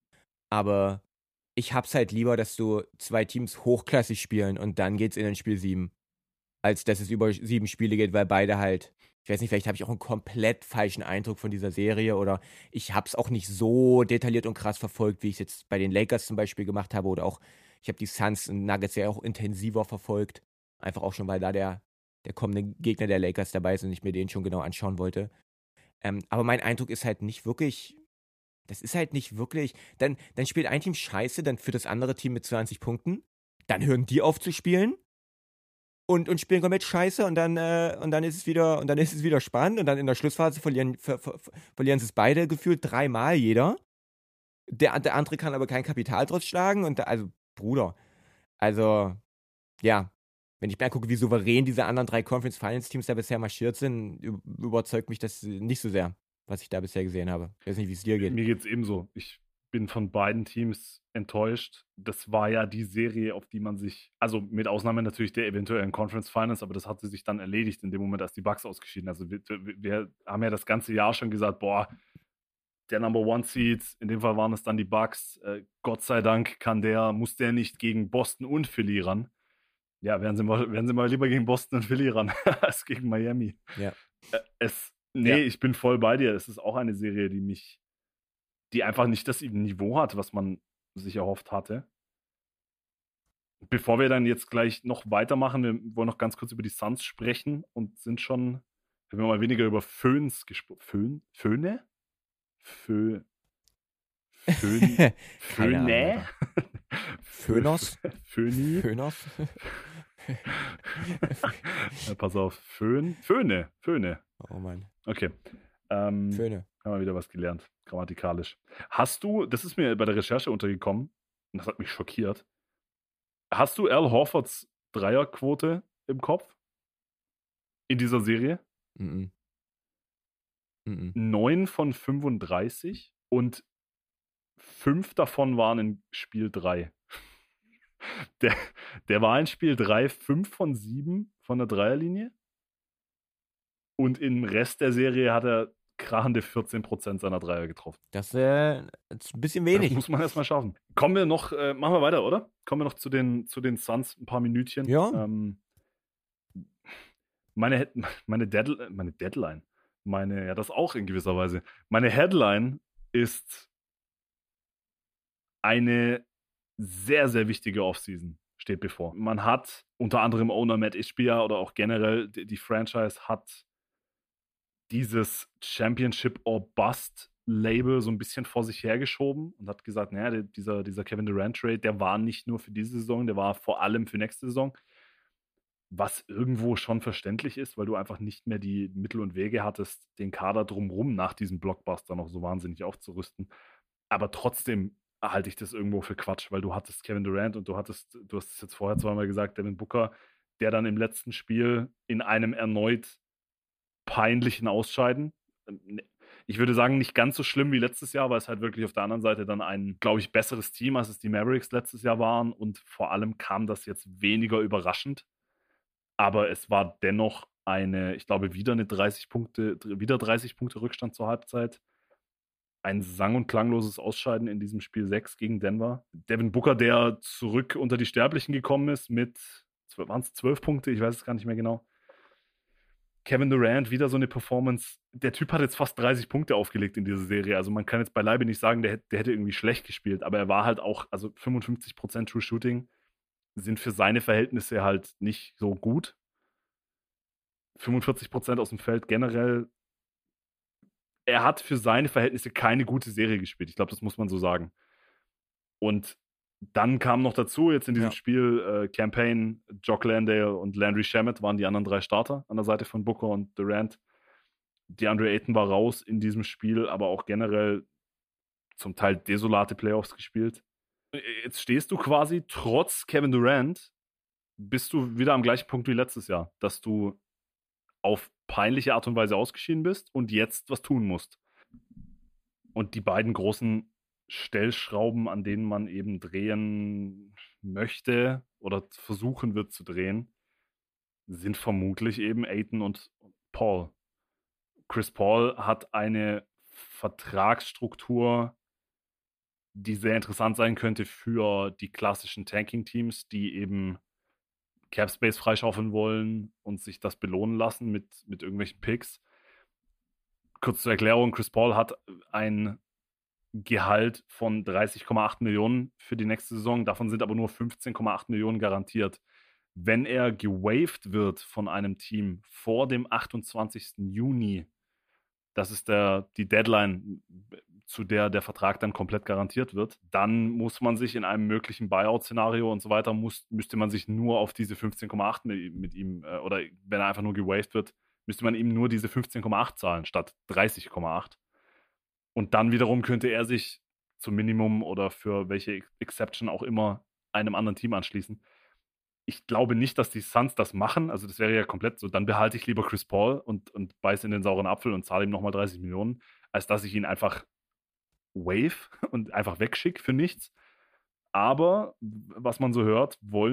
Aber ich hab's halt lieber, dass du 2 Teams hochklassig spielen und dann geht's in ein Spiel 7, als dass es über 7 Spiele geht, weil beide halt, ich weiß nicht, vielleicht habe ich auch einen komplett falschen Eindruck von dieser Serie oder ich hab's auch nicht so detailliert und krass verfolgt, wie ich es jetzt bei den Lakers zum Beispiel gemacht habe oder auch, ich habe die Suns und Nuggets ja auch intensiver verfolgt. Einfach auch schon, weil da der kommende Gegner der Lakers dabei ist und ich mir den schon genau anschauen wollte. Aber mein Eindruck ist halt nicht wirklich, das ist halt nicht wirklich, dann spielt ein Team scheiße, dann führt das andere Team mit 20 Punkten, dann hören die auf zu spielen und spielen komplett scheiße und dann ist es wieder spannend und dann in der Schlussphase verlieren sie es beide gefühlt 3-mal jeder. Der andere kann aber kein Kapital draus schlagen also, Bruder, also, ja, wenn ich mir angucke, wie souverän diese anderen 3 Conference Finals Teams da bisher marschiert sind, überzeugt mich das nicht so sehr, was ich da bisher gesehen habe. Ich weiß nicht, wie es dir geht. Mir geht's ebenso. Ich bin von beiden Teams enttäuscht. Das war ja die Serie, auf die man sich, also mit Ausnahme natürlich der eventuellen Conference Finals, aber das hatte sich dann erledigt in dem Moment, als die Bucks ausgeschieden. Also wir haben ja das ganze Jahr schon gesagt, boah, der Number One Seed, in dem Fall waren es dann die Bucks. Gott sei Dank muss der nicht gegen Boston und Philly ran. Ja, werden sie mal lieber gegen Boston und Philly ran, als gegen Miami. Ja. Ich bin voll bei dir. Es ist auch eine Serie, die einfach nicht das Niveau hat, was man sich erhofft hatte. Bevor wir dann jetzt gleich noch weitermachen, wir wollen noch ganz kurz über die Suns sprechen und haben wir mal weniger über Föhns gesprochen. Föhne? Föhne? Föhnos? Föhni? Föhnos? Ja, pass auf. Föhne. Oh Mann. Okay. Föhne. Haben wir wieder was gelernt, grammatikalisch. Das ist mir bei der Recherche untergekommen, und das hat mich schockiert. Hast du Al Horfords Dreierquote im Kopf? In dieser Serie? 9 von 35 und 5 davon waren in Spiel 3. Der war in Spiel 3 5 von 7 von der Dreierlinie und im Rest der Serie hat er krachende 14% seiner Dreier getroffen. Das ist ein bisschen wenig. Das muss man erstmal schaffen. Machen wir weiter, oder? Kommen wir noch zu den Suns, ein paar Minütchen. Ja. Meine Deadline, das auch in gewisser Weise. Meine Headline ist eine sehr, sehr wichtige Offseason steht bevor. Man hat unter anderem Owner Matt Ishbia oder auch generell die Franchise hat dieses Championship or Bust Label so ein bisschen vor sich hergeschoben und hat gesagt, naja, dieser Kevin Durant Trade, der war nicht nur für diese Saison, der war vor allem für nächste Saison. Was irgendwo schon verständlich ist, weil du einfach nicht mehr die Mittel und Wege hattest, den Kader drumherum nach diesem Blockbuster noch so wahnsinnig aufzurüsten. Aber trotzdem halte ich das irgendwo für Quatsch, weil du hattest Kevin Durant und du hast es jetzt vorher zweimal gesagt, Devin Booker, der dann im letzten Spiel in einem erneut peinlichen Ausscheiden, ich würde sagen, nicht ganz so schlimm wie letztes Jahr, weil es halt wirklich auf der anderen Seite dann ein, glaube ich, besseres Team, als es die Mavericks letztes Jahr waren und vor allem kam das jetzt weniger überraschend. Aber es war dennoch ich glaube, wieder 30 Punkte Rückstand zur Halbzeit. Ein sang- und klangloses Ausscheiden in diesem Spiel 6 gegen Denver. Devin Booker, der zurück unter die Sterblichen gekommen ist mit, waren es 12 Punkte? Ich weiß es gar nicht mehr genau. Kevin Durant, wieder so eine Performance. Der Typ hat jetzt fast 30 Punkte aufgelegt in dieser Serie. Also man kann jetzt beileibe nicht sagen, der hätte irgendwie schlecht gespielt. Aber er war halt auch, also 55% True Shooting sind für seine Verhältnisse halt nicht so gut. 45% aus dem Feld generell. Er hat für seine Verhältnisse keine gute Serie gespielt. Ich glaube, das muss man so sagen. Und dann kam noch dazu, jetzt in diesem Spiel, Campaign, Jock Landale und Landry Shamet waren die anderen 3 Starter an der Seite von Booker und Durant. DeAndre Ayton war raus in diesem Spiel, aber auch generell zum Teil desolate Playoffs gespielt. Jetzt stehst du quasi, trotz Kevin Durant, bist du wieder am gleichen Punkt wie letztes Jahr, dass du auf peinliche Art und Weise ausgeschieden bist und jetzt was tun musst. Und die beiden großen Stellschrauben, an denen man eben drehen möchte oder versuchen wird zu drehen, sind vermutlich eben Ayton und Paul. Chris Paul hat eine Vertragsstruktur, die sehr interessant sein könnte für die klassischen Tanking-Teams, die eben Cap-Space freischaufeln wollen und sich das belohnen lassen mit irgendwelchen Picks. Kurz zur Erklärung, Chris Paul hat ein Gehalt von 30,8 Millionen für die nächste Saison. Davon sind aber nur 15,8 Millionen garantiert. Wenn er gewaved wird von einem Team vor dem 28. Juni, das ist die Deadline, zu der der Vertrag dann komplett garantiert wird, dann muss man sich in einem möglichen Buyout-Szenario und so weiter, müsste man sich nur auf diese 15,8 mit ihm, oder wenn er einfach nur gewaved wird, müsste man ihm nur diese 15,8 zahlen, statt 30,8. Und dann wiederum könnte er sich zum Minimum oder für welche Exception auch immer einem anderen Team anschließen. Ich glaube nicht, dass die Suns das machen. Also das wäre ja komplett so, dann behalte ich lieber Chris Paul und beiße in den sauren Apfel und zahle ihm nochmal 30 Millionen, als dass ich ihn einfach wave und einfach wegschicke für nichts. Aber, was man so hört,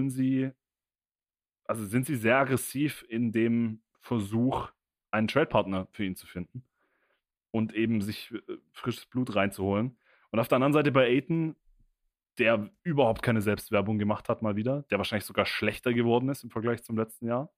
sind sie sehr aggressiv in dem Versuch, einen Trade-Partner für ihn zu finden und eben sich frisches Blut reinzuholen. Und auf der anderen Seite bei Ayton, der überhaupt keine Selbstwerbung gemacht hat, mal wieder, der wahrscheinlich sogar schlechter geworden ist im Vergleich zum letzten Jahr.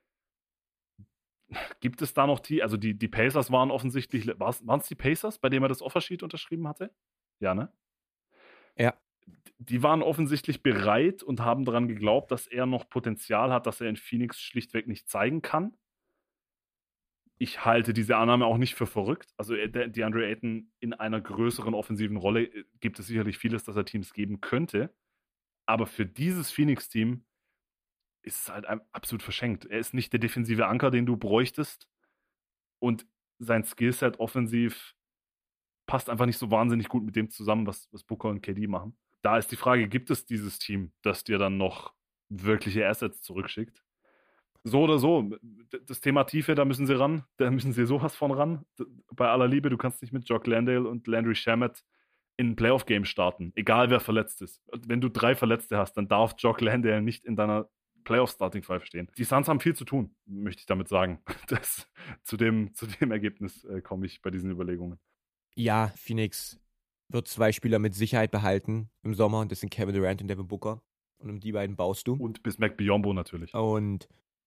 Gibt es da noch die Pacers waren offensichtlich, waren es die Pacers, bei denen er das Offersheet unterschrieben hatte? Ja, ne? Ja. Die waren offensichtlich bereit und haben daran geglaubt, dass er noch Potenzial hat, das er in Phoenix schlichtweg nicht zeigen kann. Ich halte diese Annahme auch nicht für verrückt. Also DeAndre Ayton in einer größeren offensiven Rolle gibt es sicherlich vieles, das er Teams geben könnte. Aber für dieses Phoenix-Team ist es halt absolut verschenkt. Er ist nicht der defensive Anker, den du bräuchtest. Und sein Skillset offensiv passt einfach nicht so wahnsinnig gut mit dem zusammen, was Booker und KD machen. Da ist die Frage, gibt es dieses Team, das dir dann noch wirkliche Assets zurückschickt? So oder so, das Thema Tiefe, da müssen sie ran. Da müssen sie sowas von ran. Bei aller Liebe, du kannst nicht mit Jock Landale und Landry Shamet in ein Playoff-Game starten, egal wer verletzt ist. Wenn du 3 Verletzte hast, dann darf Jock Landale nicht in deiner Playoff-Starting-5 stehen. Die Suns haben viel zu tun, möchte ich damit sagen. Zu dem Ergebnis komme ich bei diesen Überlegungen. Ja, Phoenix wird 2 Spieler mit Sicherheit behalten im Sommer und das sind Kevin Durant und Devin Booker. Und um die beiden baust du. Und Bismack Biyombo natürlich. Und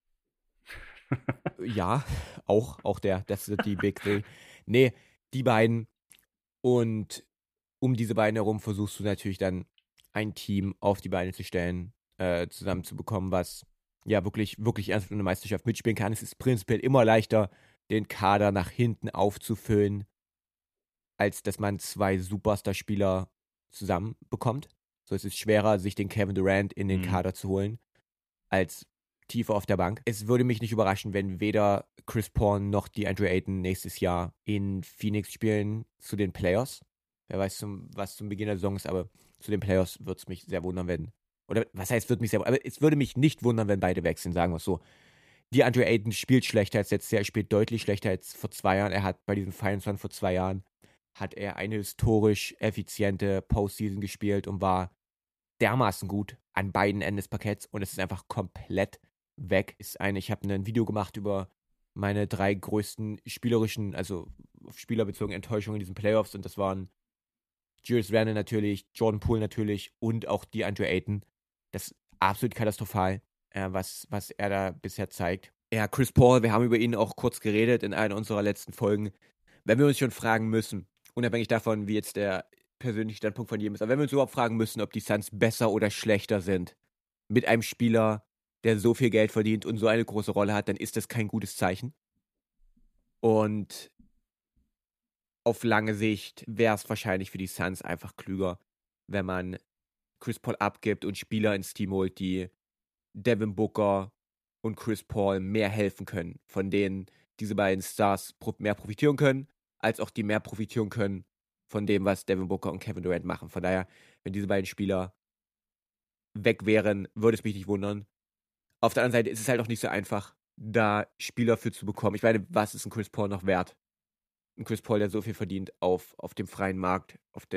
ja, auch das sind die Big Three. Nee, die beiden. Und um diese beiden herum versuchst du natürlich dann ein Team auf die Beine zu stellen, zusammenzubekommen, was ja wirklich ernsthaft um eine Meisterschaft mitspielen kann. Es ist prinzipiell immer leichter, den Kader nach hinten aufzufüllen, als dass man 2 Superstar-Spieler zusammenbekommt. So, es ist schwerer, sich den Kevin Durant in den Kader zu holen, als tiefer auf der Bank. Es würde mich nicht überraschen, wenn weder Chris Paul noch DeAndre Ayton nächstes Jahr in Phoenix spielen zu den Playoffs. Wer weiß, was zum Beginn der Saison ist, aber zu den Playoffs würde es mich sehr wundern, wenn, oder was heißt, aber es würde mich nicht wundern, wenn beide wechseln, sagen wir es so. DeAndre Ayton spielt schlechter als letztes Jahr, er spielt deutlich schlechter als vor 2 Jahren. Er hat bei diesen Finals vor 2 Jahren hat er eine historisch effiziente Postseason gespielt und war dermaßen gut an beiden Enden des Parketts und es ist einfach komplett weg. Ich habe ein Video gemacht über meine 3 größten spielerischen, also auf Spieler bezogene Enttäuschungen in diesen Playoffs und das waren Julius Randle natürlich, Jordan Poole natürlich und auch DeAndre Ayton. Das ist absolut katastrophal, was er da bisher zeigt. Ja, Chris Paul, wir haben über ihn auch kurz geredet in einer unserer letzten Folgen. Wenn wir uns schon fragen müssen, unabhängig davon, wie jetzt der persönliche Standpunkt von jedem ist, aber wenn wir uns überhaupt fragen müssen, ob die Suns besser oder schlechter sind mit einem Spieler, der so viel Geld verdient und so eine große Rolle hat, dann ist das kein gutes Zeichen. Und auf lange Sicht wäre es wahrscheinlich für die Suns einfach klüger, wenn man Chris Paul abgibt und Spieler ins Team holt, die Devin Booker und Chris Paul mehr helfen können, von denen diese beiden Stars mehr profitieren können, als auch die mehr profitieren können von dem, was Devin Booker und Kevin Durant machen. Von daher, wenn diese beiden Spieler weg wären, würde es mich nicht wundern. Auf der anderen Seite ist es halt auch nicht so einfach, da Spieler für zu bekommen. Ich meine, was ist ein Chris Paul noch wert? Ein Chris Paul, der so viel verdient auf dem freien Markt,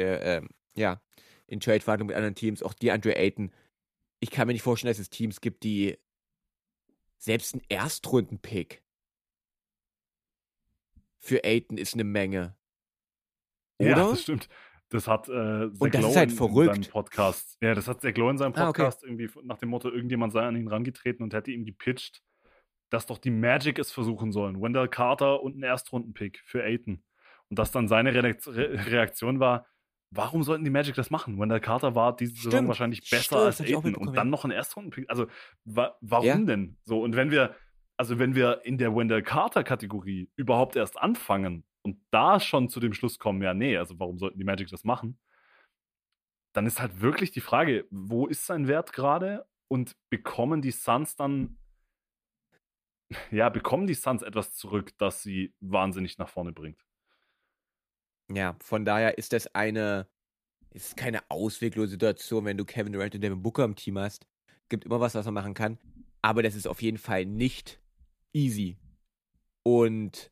in Trade-Verhandlungen mit anderen Teams, auch DeAndre Ayton. Ich kann mir nicht vorstellen, dass es Teams gibt, die selbst einen Erstrunden-Pick für Ayton ist eine Menge. Oder? Ja, das stimmt. Das hat Zach Und das Lowe ist halt in verrückt. seinem Podcast. Ja, das hat Zach Lowe in seinem Ah, okay. Podcast irgendwie nach dem Motto, irgendjemand sei an ihn rangetreten und hätte ihm gepitcht, dass doch die Magic es versuchen sollen. Wendell Carter und ein Erstrundenpick für Ayton. Und dass dann seine Reaktion war, warum sollten die Magic das machen? Wendell Carter war diese Saison Stimmt. wahrscheinlich besser Stimmt, als das hab ich auch Ayton mitbekommen, und dann ja. noch ein Erstrundenpick. Also warum Ja. denn? So, und wenn wir in der Wendell Carter-Kategorie überhaupt erst anfangen und da schon zu dem Schluss kommen, ja, nee, also warum sollten die Magic das machen? Dann ist halt wirklich die Frage, wo ist sein Wert gerade und bekommen die Suns etwas zurück, das sie wahnsinnig nach vorne bringt? Ja, von daher ist das ist keine ausweglose Situation, wenn du Kevin Durant und Devin Booker im Team hast. Gibt immer was man machen kann. Aber das ist auf jeden Fall nicht easy. Und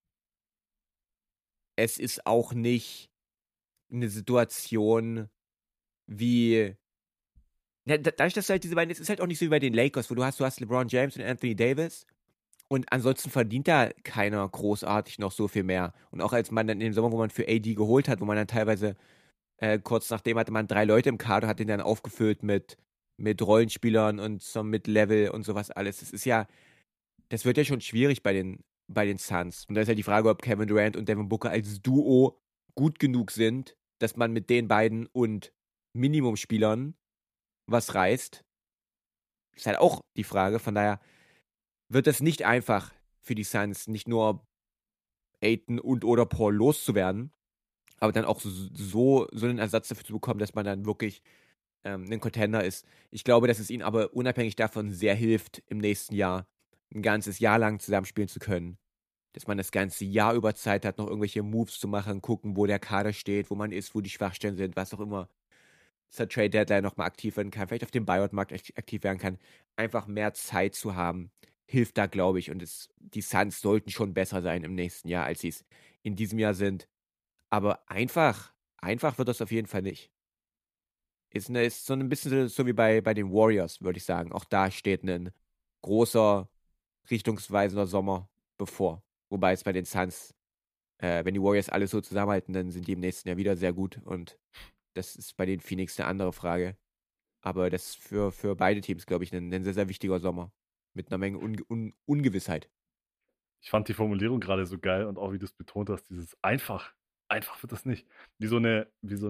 es ist auch nicht eine Situation wie. Ja, dadurch, dass du halt diese beiden, es ist halt auch nicht so wie bei den Lakers, wo du hast LeBron James und Anthony Davis. Und ansonsten verdient da keiner großartig noch so viel mehr. Und auch als man dann im Sommer, wo man für AD geholt hat, wo man dann teilweise kurz nachdem hatte man 3 Leute im Kader, hat den dann aufgefüllt mit Rollenspielern und so Mid-Level und sowas alles. Das wird ja schon schwierig bei den Suns. Und da ist ja die Frage, ob Kevin Durant und Devin Booker als Duo gut genug sind, dass man mit den beiden und Minimumspielern was reißt. Ist halt auch die Frage. Von daher wird es nicht einfach für die Suns, nicht nur Ayton und oder Paul loszuwerden, aber dann auch so einen Ersatz dafür zu bekommen, dass man dann wirklich ein Contender ist. Ich glaube, dass es ihnen aber unabhängig davon sehr hilft, im nächsten Jahr ein ganzes Jahr lang zusammenspielen zu können. Dass man das ganze Jahr über Zeit hat, noch irgendwelche Moves zu machen, gucken, wo der Kader steht, wo man ist, wo die Schwachstellen sind, was auch immer. Zur Trade Deadline nochmal aktiv werden kann, vielleicht auf dem Buyout-Markt aktiv werden kann. Einfach mehr Zeit zu haben, hilft da, glaube ich. Und die Suns sollten schon besser sein im nächsten Jahr, als sie es in diesem Jahr sind. Aber einfach wird das auf jeden Fall nicht. Ist so ein bisschen so wie bei den Warriors, würde ich sagen. Auch da steht ein großer, richtungsweisender Sommer bevor. Wobei es bei den Suns, wenn die Warriors alles so zusammenhalten, dann sind die im nächsten Jahr wieder sehr gut. Und das ist bei den Phoenix eine andere Frage. Aber das ist für beide Teams, glaube ich, ein sehr, sehr wichtiger Sommer. Mit einer Menge Ungewissheit. Ich fand die Formulierung gerade so geil und auch wie du es betont hast, dieses einfach wird das nicht. Wie so eine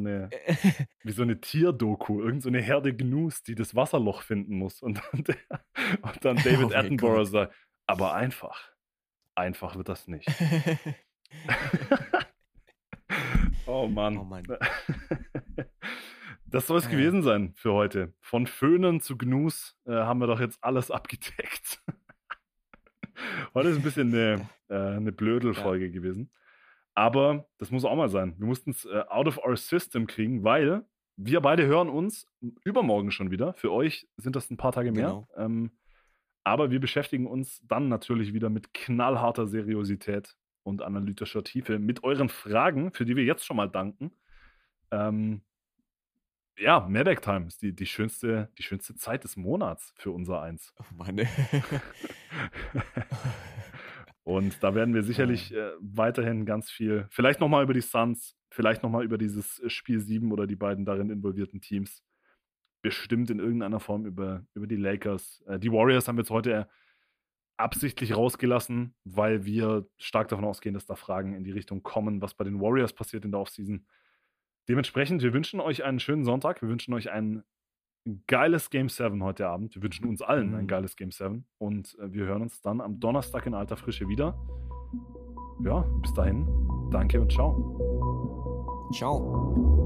Tierdoku, irgend so eine Herde Gnus, die das Wasserloch finden muss. Und dann David Oh mein Attenborough Gott. sagt, aber einfach wird das nicht. Oh Mann. Oh Mann. Das soll es Ja. gewesen sein für heute. Von Föhnen zu Gnus haben wir doch jetzt alles abgedeckt. Heute ist ein bisschen eine Blödel-Folge gewesen. Aber das muss auch mal sein. Wir mussten es out of our system kriegen, weil wir beide hören uns übermorgen schon wieder. Für euch sind das ein paar Tage mehr. Genau. Aber wir beschäftigen uns dann natürlich wieder mit knallharter Seriosität und analytischer Tiefe, mit euren Fragen, für die wir jetzt schon mal danken. Ja, Mailback-Time ist die schönste Zeit des Monats für unser Eins. Oh Mann. Und da werden wir sicherlich weiterhin ganz viel, vielleicht nochmal über die Suns, vielleicht nochmal über dieses Spiel 7 oder die beiden darin involvierten Teams, bestimmt in irgendeiner Form über die Lakers. Die Warriors haben wir jetzt heute absichtlich rausgelassen, weil wir stark davon ausgehen, dass da Fragen in die Richtung kommen, was bei den Warriors passiert in der Offseason. Dementsprechend, wir wünschen euch einen schönen Sonntag, wir wünschen euch ein geiles Game 7 heute Abend. Wir wünschen uns allen ein geiles Game 7 und wir hören uns dann am Donnerstag in alter Frische wieder. Ja, bis dahin, danke und ciao. Ciao.